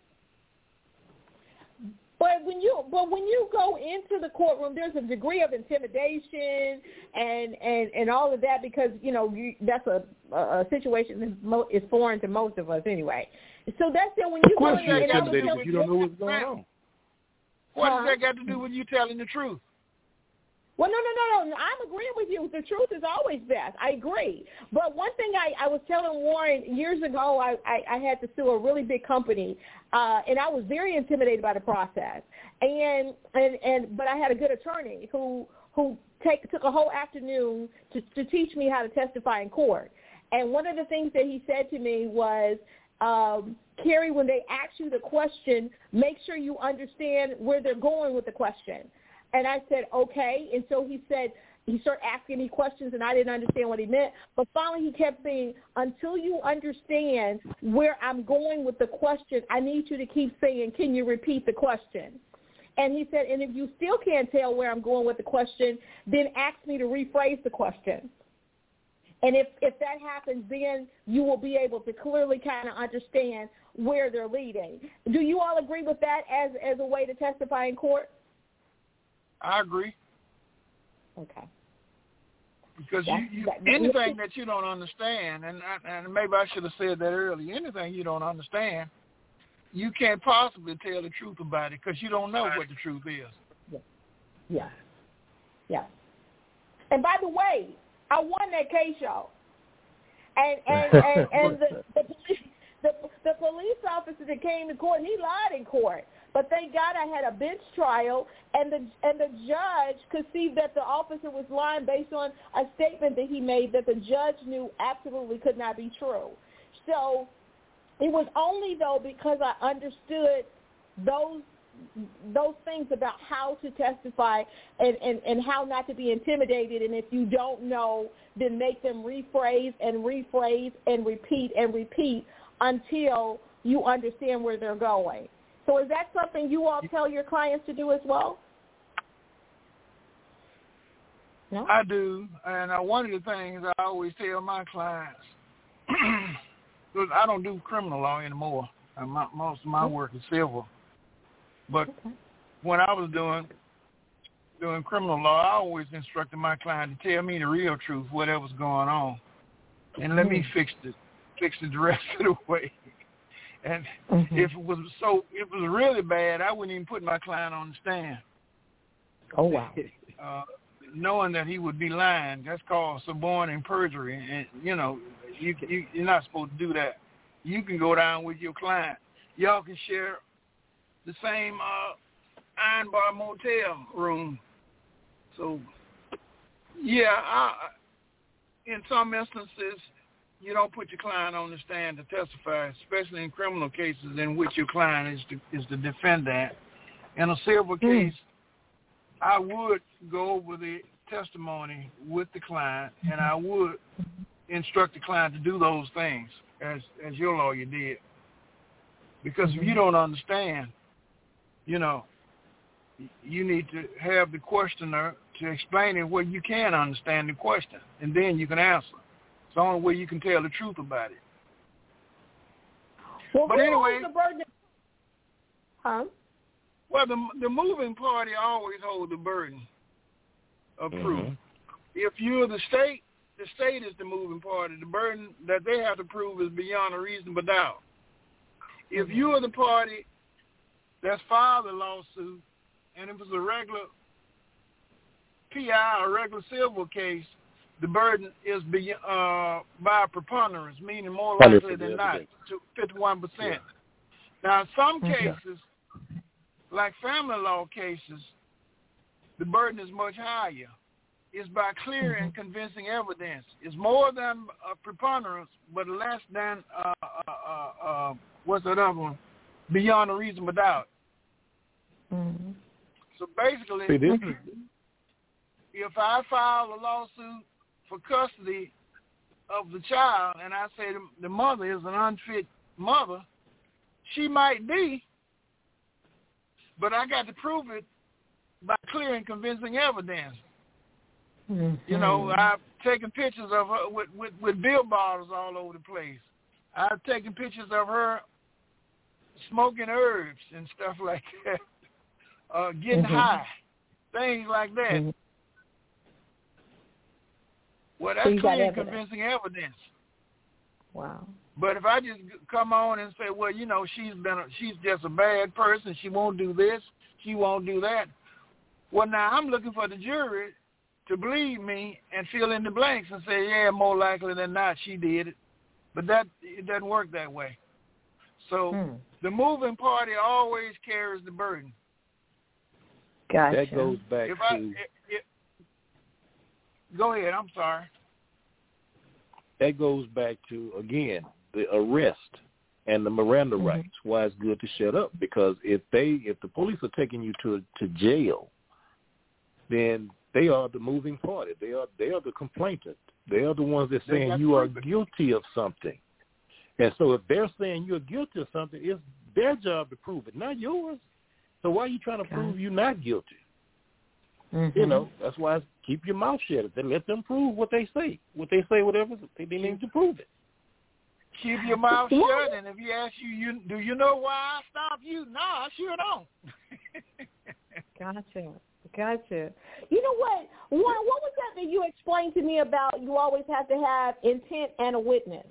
But when you but when you go into the courtroom, there's a degree of intimidation and and, and all of that because you know you, that's a, a situation that is foreign to most of us anyway. So that's it. When you go in, you're intimidated because you don't know what's going on. What does that got to do with you telling the truth? Well, no, no, no, no. I'm agreeing with you. The truth is always best. I agree. But one thing I, I was telling Warren years ago, I, I, I had to sue a really big company, uh, and I was very intimidated by the process. And and, and but I had a good attorney who who take, took a whole afternoon to, to teach me how to testify in court. And one of the things that he said to me was, um, Carrie, when they ask you the question, make sure you understand where they're going with the question. And I said, okay. And so he said, he started asking me questions, and I didn't understand what he meant. But finally he kept saying, until you understand where I'm going with the question, I need you to keep saying, can you repeat the question? And he said, and if you still can't tell where I'm going with the question, then ask me to rephrase the question. And if, if that happens, then you will be able to clearly kind of understand where they're leading. Do you all agree with that as, as a way to testify in court? I agree. Okay. Because you, you, anything that you don't understand, and, and maybe I should have said that earlier, anything you don't understand, you can't possibly tell the truth about it because you don't know what the truth is. Yeah. Yeah. Yeah. And by the way, I won that case, y'all. And and, and, and the, the, police, the, the police officer that came to court, he lied in court. But thank God I had a bench trial, and the and the judge could see that the officer was lying based on a statement that he made that the judge knew absolutely could not be true. So it was only, though, because I understood those those things about how to testify and, and, and how not to be intimidated. And if you don't know, then make them rephrase and rephrase and repeat and repeat until you understand where they're going. So is that something you all tell your clients to do as well? No? I do. And uh, one of the things I always tell my clients, because I don't do criminal law anymore. And my, most of my work is civil. But okay. when I was doing, doing criminal law, I always instructed my client to tell me the real truth, whatever's going on, and let mm-hmm. me fix it, fix it the rest of the way. And mm-hmm. if it was so, if it was really bad, I wouldn't even put my client on the stand. Oh wow! Uh, knowing that he would be lying, that's called suborning perjury, and you know, you, you you're not supposed to do that. You can go down with your client. Y'all can share the same uh, Iron Bar motel room. So, yeah, I, in some instances, you don't put your client on the stand to testify, especially in criminal cases in which your client is the, is the defendant. In a civil case, mm. I would go over the testimony with the client, and I would instruct the client to do those things as as your lawyer did. Because if you don't understand, you know, you need to have the questioner to explain it where you can understand the question, and then you can answer. It's the only way you can tell the truth about it. Well, but anyway, the burden? Huh? Well, the the moving party always holds the burden of mm-hmm. proof. If you're the state, the state is the moving party. The burden that they have to prove is beyond a reasonable doubt. If you are the party that's filed the lawsuit, and if it's a regular P I or regular civil case, the burden is be, uh, by preponderance, meaning more likely than not, to fifty-one percent. Yeah. Now, in some cases, like family law cases, the burden is much higher. It's by clear and convincing evidence. It's more than a preponderance, but less than, uh, uh, uh, uh, what's that other one? Beyond a reasonable doubt. Mm-hmm. So basically, See, this is... if I file a lawsuit for custody of the child and I say the mother is an unfit mother, she might be, but I got to prove it by clear and convincing evidence. Mm-hmm. You know, I've taken pictures of her with, with, with bill bottles all over the place. I've taken pictures of her smoking herbs and stuff like that, uh, getting mm-hmm. high, things like that. Mm-hmm. Well, that's so clear and convincing evidence. Wow. But if I just come on and say, well, you know, she's been, a, she's just a bad person. She won't do this. She won't do that. Well, now I'm looking for the jury to believe me and fill in the blanks and say, yeah, more likely than not, she did it. But that it doesn't work that way. So hmm. the moving party always carries the burden. Gotcha. That goes back if to... I, it, it, go ahead. I'm sorry. That goes back to, again, the arrest and the Miranda mm-hmm. rights. Why it's good to shut up, because if they, if the police are taking you to to jail, then they are the moving party. They are they are the complainant. They are the ones that saying you are guilty of something. And so if they're saying you're guilty of something, it's their job to prove it, not yours. So why are you trying to okay. prove you're not guilty? Mm-hmm. You know, that's why it's keep your mouth shut. Then let them prove what they say. What they say, whatever they need to prove it. Keep your mouth shut, and if he asks you, you, do you know why I stopped you? No, I sure don't. Gotcha. Gotcha. You know what? What, what was that that you explained to me about you always have to have intent and a witness?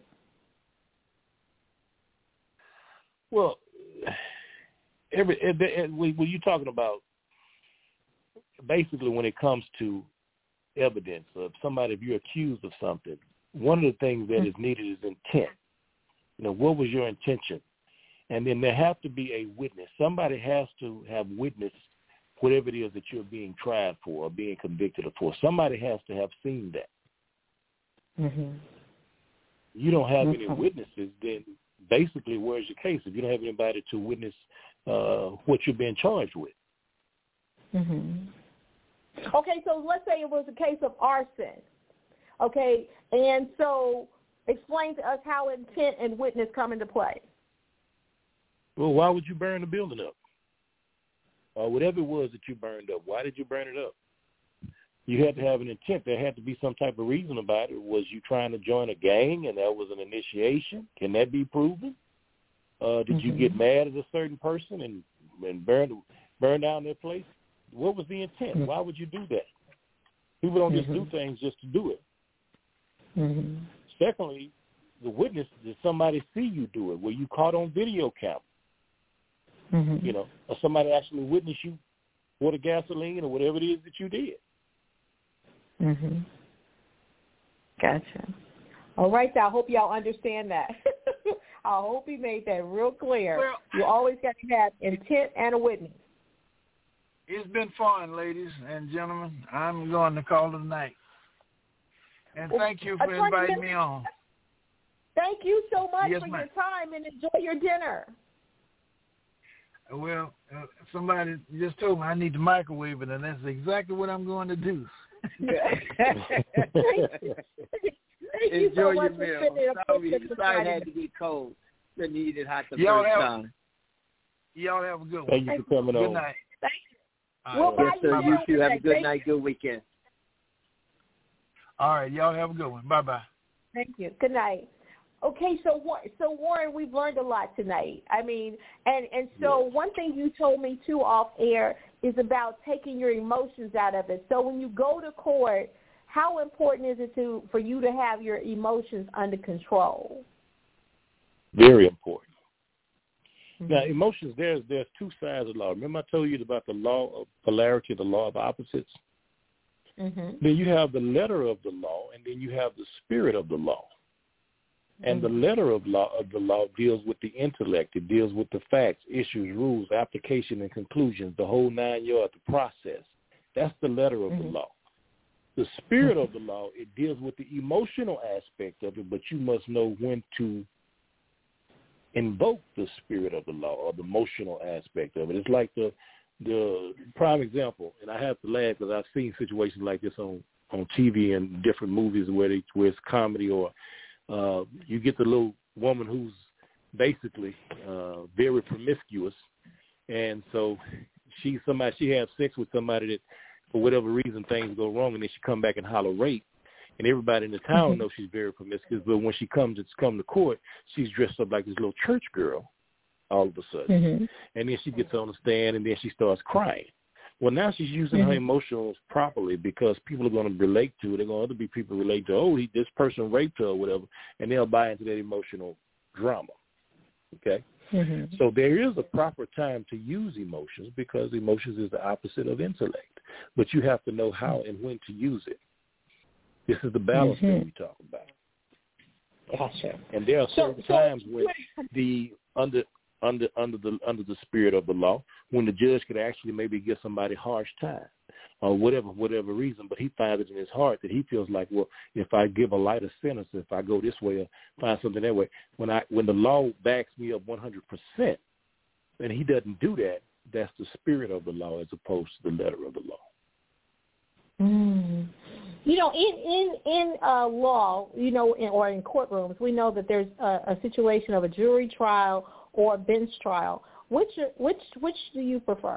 Well, every when you're talking about, basically when it comes to evidence of somebody, if you're accused of something, one of the things that is needed is intent. You know, what was your intention? And then there has to be a witness. Somebody has to have witnessed whatever it is that you're being tried for or being convicted of for. Somebody has to have seen that. Mm-hmm. You don't have mm-hmm. any witnesses, then basically where's your case if you don't have anybody to witness uh, what you're being charged with? Mm-hmm. Okay, so let's say it was a case of arson. Okay, and so explain to us how intent and witness come into play. Well, why would you burn the building up? Or whatever it was that you burned up, why did you burn it up? You had to have an intent. There had to be some type of reason about it. Was you trying to join a gang and that was an initiation? Can that be proven? Uh, did mm-hmm. you get mad at a certain person and, and burn, burn down their place? What was the intent? Mm-hmm. Why would you do that? People don't just mm-hmm. do things just to do it. Mm-hmm. Secondly, the witness, did somebody see you do it? Were you caught on video camera? Mm-hmm. You know, or somebody actually witnessed you pour the gasoline or whatever it is that you did. Mm-hmm. Gotcha. All right, so I hope y'all understand that. I hope he made that real clear. Well, you always got to have intent and a witness. It's been fun, ladies and gentlemen. I'm going to call it a night. And well, thank you for inviting me on. Thank you so much yes, for ma'am. your time, and enjoy your dinner. Well, uh, somebody just told me I need to microwave it, and that's exactly what I'm going to do. Thank you. Thank you Enjoy so much your for meal. Sorry, sorry it had to be cold. They needed hot the y'all first have, time. Y'all have a good one. Thank you for coming good on. Good night. Thank you. All We'll right. Yes, sir. You too. Have a good Thank night. you. Good weekend. All right. Y'all have a good one. Bye-bye. Thank you. Good night. Okay, so so Warren, we've learned a lot tonight. I mean, and, and so yes. one thing you told me, too, off air is about taking your emotions out of it. So when you go to court, how important is it to for you to have your emotions under control? Very important. Mm-hmm. Now, emotions, there's there's two sides of the law. Remember I told you about the law of polarity, the law of opposites? Mm-hmm. Then you have the letter of the law, and then you have the spirit of the law. And the letter of law of the law deals with the intellect. It deals with the facts, issues, rules, application, and conclusions, the whole nine yards, the process. That's the letter of mm-hmm. the law. The spirit of the law, it deals with the emotional aspect of it, but you must know when to invoke the spirit of the law or the emotional aspect of it. It's like the the prime example, and I have to laugh because I've seen situations like this on, on T V and different movies where, they, where it's comedy or Uh, you get the little woman who's basically uh, very promiscuous, and so she somebody she has sex with somebody that, for whatever reason, things go wrong, and then she come back and holler rape, and everybody in the town mm-hmm. knows she's very promiscuous. But when she comes to come to court, she's dressed up like this little church girl, all of a sudden, mm-hmm. and then she gets on the stand, and then she starts crying. Well, now she's using mm-hmm. her emotions properly because people are going to relate to it. They're going to other people relate to, oh, he, this person raped her or whatever, and they'll buy into that emotional drama. Okay? Mm-hmm. So there is a proper time to use emotions because emotions is the opposite of intellect. But you have to know how and when to use it. This is the balance mm-hmm. that we talk about. Gotcha. And there are certain so, so, times when the under under under the under the spirit of the law, when the judge could actually maybe give somebody harsh time or whatever whatever reason, but he finds it in his heart that he feels like, well, if I give a lighter sentence, if I go this way or find something that way, when I when the law backs me up one hundred percent, and he doesn't do that, that's the spirit of the law as opposed to the letter of the law. Mm. You know, in in in uh, law, you know, in, or in courtrooms, we know that there's a, a situation of a jury trial or a bench trial. Which which which do you prefer?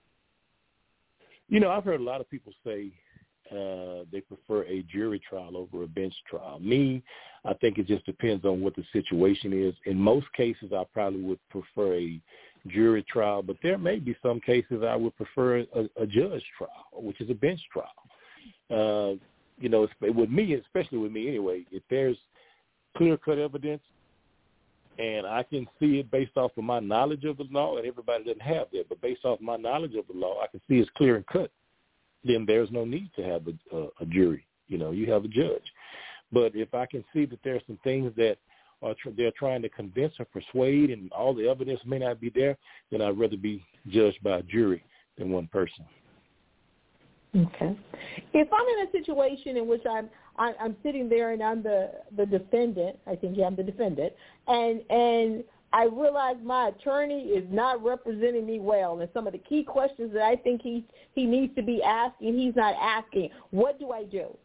You know, I've heard a lot of people say uh, they prefer a jury trial over a bench trial. Me, I think it just depends on what the situation is. In most cases, I probably would prefer a jury trial, but there may be some cases I would prefer a, a judge trial, which is a bench trial. Uh, you know, with me, especially with me anyway, if there's clear-cut evidence and I can see it based off of my knowledge of the law, and everybody doesn't have that, but based off my knowledge of the law, I can see it's clear and cut, then there's no need to have a, a, a jury. You know, you have a judge. But if I can see that there are some things that are tr- they're trying to convince or persuade and all the evidence may not be there, then I'd rather be judged by a jury than one person. Okay. If I'm in a situation in which I'm I, I'm sitting there and I'm the, the defendant, I think yeah, I'm the defendant, and and I realize my attorney is not representing me well, and some of the key questions that I think he he needs to be asking, he's not asking. What do I do?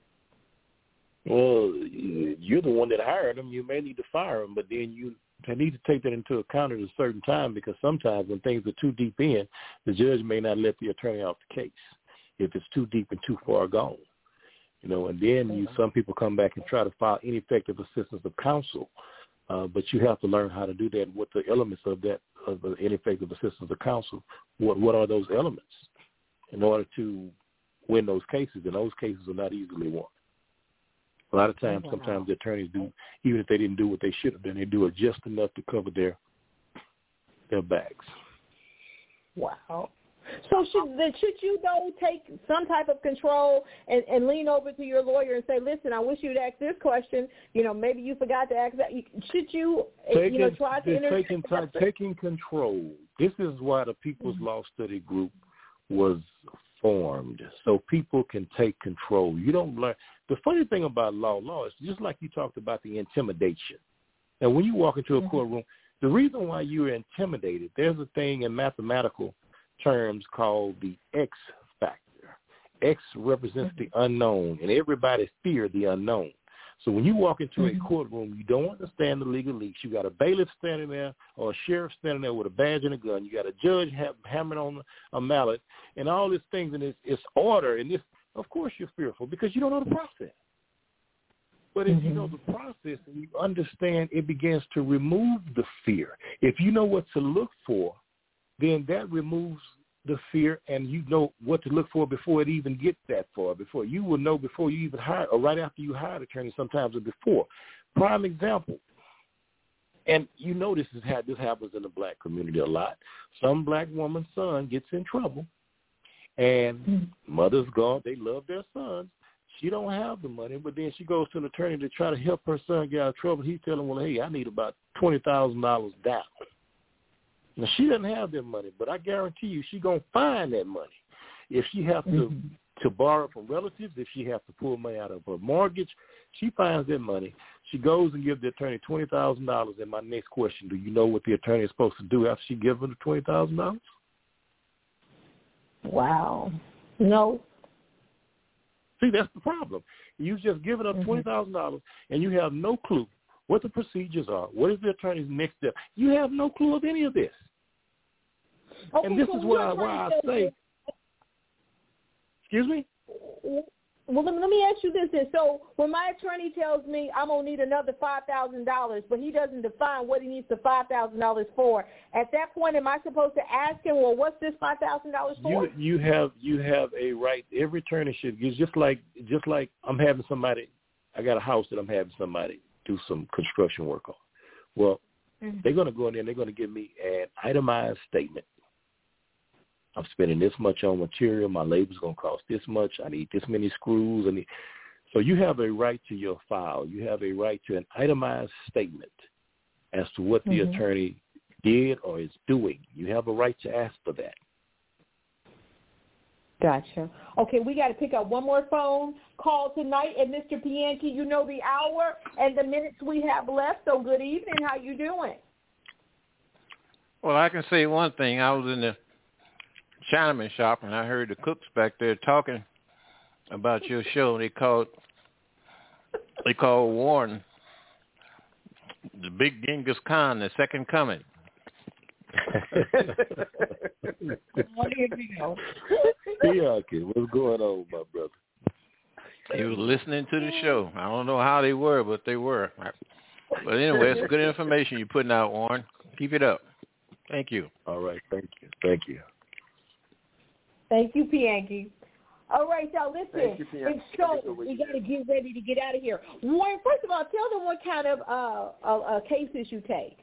Well, you're the one that hired him. You may need to fire him, but then you need to take that into account at a certain time, because sometimes when things are too deep in, the judge may not let the attorney off the case if it's too deep and too far gone. You know, and then you, some people come back and try to file ineffective assistance of counsel, uh, but you have to learn how to do that. What the elements of that, of the ineffective assistance of counsel, what what are those elements? in order to win those cases, and those cases are not easily won. A lot of times, oh, wow. sometimes the attorneys do, even if they didn't do what they should have done, they do it just enough to cover their their backs. Wow. So should should you though take some type of control and, and lean over to your lawyer and say, listen, I wish you'd ask this question. You know, maybe you forgot to ask that. Should you, taking, you know, try to inter- taking, t- taking control. This is why the People's mm-hmm. Law Study Group was formed, so people can take control. You don't learn. The funny thing about law, law is just like you talked about the intimidation. And when you walk into a mm-hmm. courtroom, the reason why you're intimidated, there's a thing in mathematical terms called the X factor. X represents mm-hmm. the unknown, and everybody fears the unknown. So when you walk into mm-hmm. a courtroom, you don't understand the legalese. You got a bailiff standing there or a sheriff standing there with a badge and a gun. You got a judge ha- hammering on a mallet and all these things, and it's, it's order. And this, of course, you're fearful because you don't know the process. But if mm-hmm. you know the process and you understand, it begins to remove the fear. If you know what to look for, then that removes the fear, and you know what to look for before it even gets that far. Before you will know before you even hire, or right after you hire an attorney, sometimes or before. Prime example, and you know this is how this happens in the black community a lot. Some black woman's son gets in trouble, and mm-hmm. mothers go, they love their sons. She don't have the money, but then she goes to an attorney to try to help her son get out of trouble. He's telling, well, hey, I need about twenty thousand dollars down. Now, she doesn't have that money, but I guarantee you she's going to find that money. If she has to, mm-hmm. to borrow from relatives, if she has to pull money out of her mortgage, she finds that money. She goes and gives the attorney twenty thousand dollars. And my next question, do you know what the attorney is supposed to do after she gives her the twenty thousand dollars? Wow. No. See, that's the problem. You've just given up twenty thousand dollars, and you have no clue what the procedures are. What is the attorney's next step? You have no clue of any of this. Okay, and this so is what I, why I say, excuse me? Well, let me, let me ask you this then. So when my attorney tells me I'm going to need another five thousand dollars, but he doesn't define what he needs the five thousand dollars for, at that point am I supposed to ask him, well, what's this five thousand dollars for? You, you have you have a right. Every attorney should, just like, just like I'm having somebody, I got a house that I'm having somebody do some construction work on. Well, mm-hmm. they're going to go in there and they're going to give me an itemized statement. I'm spending this much on material. My labor's going to cost this much. I need this many screws. I need... So you have a right to your file. You have a right to an itemized statement as to what the mm-hmm. attorney did or is doing. You have a right to ask for that. Gotcha. Okay, we got to pick up one more phone call tonight. And Mister Pianki, you know the hour and the minutes we have left. So good evening. How you doing? Well, I can say one thing. I was in the Chinaman shop and I heard the cooks back there talking about your show. They called they called Warren the Big Genghis Khan, the Second Coming. Yeah, okay. What's going on, my brother? He was listening to the show. I don't know how they were, but they were. But anyway, it's good information you're putting out, Warren. Keep it up. Thank you. All right. Thank you. Thank you. Thank you, Pianki. All right, y'all, listen. You, it's so we got to get ready to get out of here. Warren, first of all, tell them what kind of uh, uh, uh, cases you take.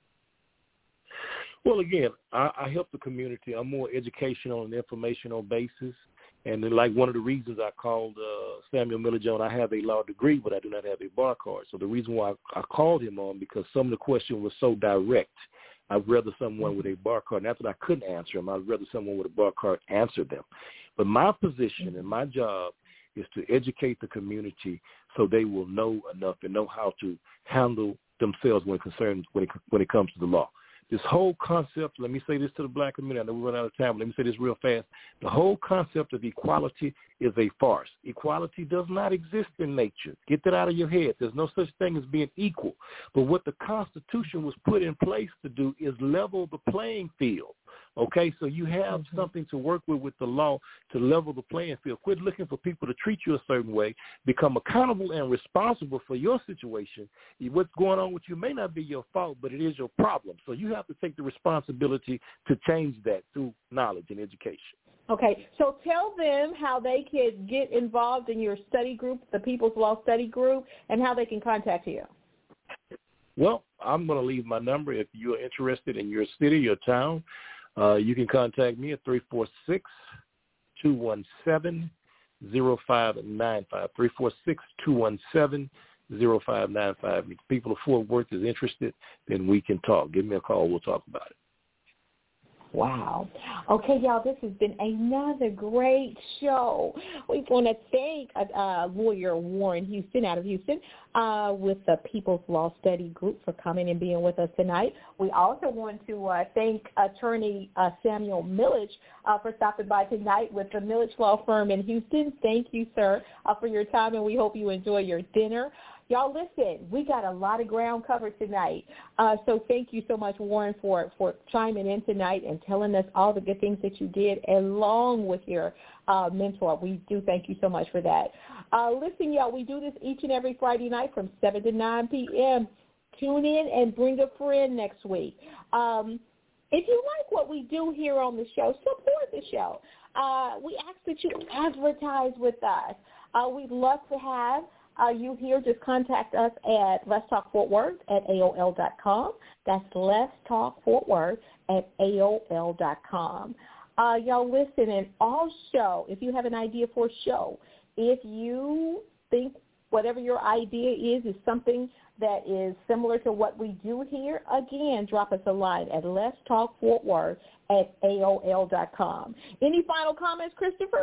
Well, again, I, I help the community. I'm more educational and informational basis. And then, like one of the reasons I called uh, Samuel Miller Jones, I have a law degree, but I do not have a bar card. So the reason why I, I called him on, because some of the questions were so direct. I'd rather someone with a bar card, and that's what I couldn't answer them. I'd rather someone with a bar card answer them. But my position and my job is to educate the community so they will know enough and know how to handle themselves when it concerns when it, when it comes to the law. This whole concept, let me say this to the black community. I know we run out of time, but let me say this real fast. The whole concept of equality is a farce. Equality does not exist in nature. Get that out of your head. There's no such thing as being equal. But what the Constitution was put in place to do is level the playing field. Okay, so you have mm-hmm. something to work with with the law to level the playing field. Quit looking for people to treat you a certain way. Become accountable and responsible for your situation. What's going on with you may not be your fault, but it is your problem. So you have to take the responsibility to change that through knowledge and education. Okay, so tell them how they can get involved in your study group, the People's Law Study Group, and how they can contact you. Well, I'm going to leave my number. If you're interested in your city, your town, uh, you can contact me at three four six, two one seven, zero five nine five, three four six, two one seven, zero five nine five. If people of Fort Worth is interested, then we can talk. Give me a call. We'll talk about it. Wow. Okay, y'all, this has been another great show. We want to thank uh, lawyer Warren Houston out of Houston uh, with the People's Law Study Group for coming and being with us tonight. We also want to uh, thank attorney uh, Samuel Millage uh, for stopping by tonight with the Millage Law Firm in Houston. Thank you, sir, uh, for your time, and we hope you enjoy your dinner. Y'all, listen, we got a lot of ground covered tonight. Uh, so thank you so much, Warren, for, for chiming in tonight and telling us all the good things that you did along with your uh, mentor. We do thank you so much for that. Uh, listen, y'all, we do this each and every Friday night from seven to nine p.m. Tune in and bring a friend next week. Um, if you like what we do here on the show, support the show. Uh, we ask that you advertise with us. Uh, we'd love to have Uh, you here, just contact us at Let's Talk Fort Worth at A O L dot com. That's Let's Talk Fort Worth at A O L dot com. Uh, y'all listen, and also, if you have an idea for a show, if you think whatever your idea is is something that is similar to what we do here, again, drop us a line at Let's Talk Fort Worth at A O L dot com. Any final comments, Christopher?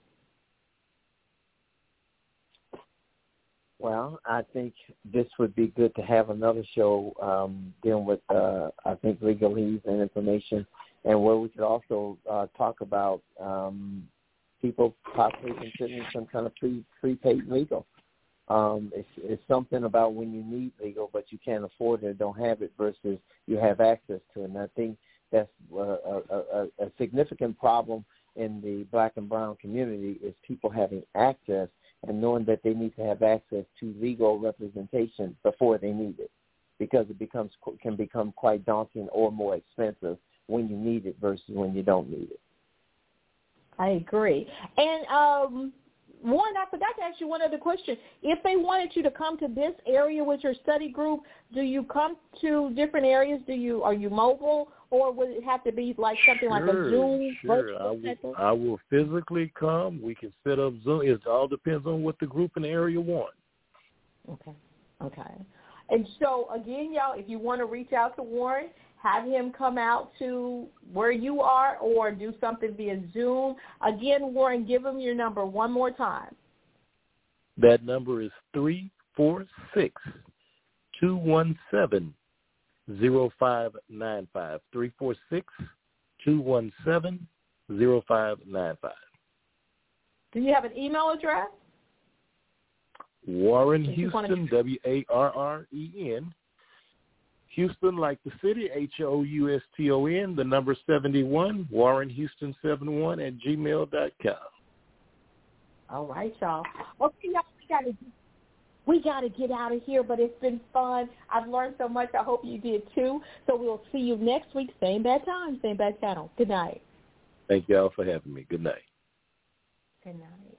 Well, I think this would be good to have another show um, dealing with, uh, I think, legalese and information, and where we could also uh, talk about um, people possibly considering some kind of pre, prepaid legal. Um, it's, it's something about when you need legal, but you can't afford it or don't have it versus you have access to it. And I think that's a, a, a, a significant problem in the black and brown community is people having access and knowing that they need to have access to legal representation before they need it, because it becomes can become quite daunting or more expensive when you need it versus when you don't need it. I agree. And um, Warren, I forgot to ask you one other question. If they wanted you to come to this area with your study group, do you come to different areas? Do you are you mobile? Or would it have to be like something sure, like a Zoom? Sure, I will, I will physically come. We can set up Zoom. It all depends on what the group in the area want. Okay, okay. And so, again, y'all, if you want to reach out to Warren, have him come out to where you are or do something via Zoom. Again, Warren, give him your number one more time. That number is three four six, two one seven, zero five nine five, three four six, two one seven, zero five nine five. Do you have an email address? Warren Houston, W A R R E N. Houston, like the city, H O U S T O N, the number seventy-one, Warren Houston seventy-one at gmail dot com. All right, y'all. Okay, y'all, we got to We got to get out of here, but it's been fun. I've learned so much. I hope you did, too. So we'll see you next week. Same bad time, same bad channel. Good night. Thank y'all for having me. Good night. Good night.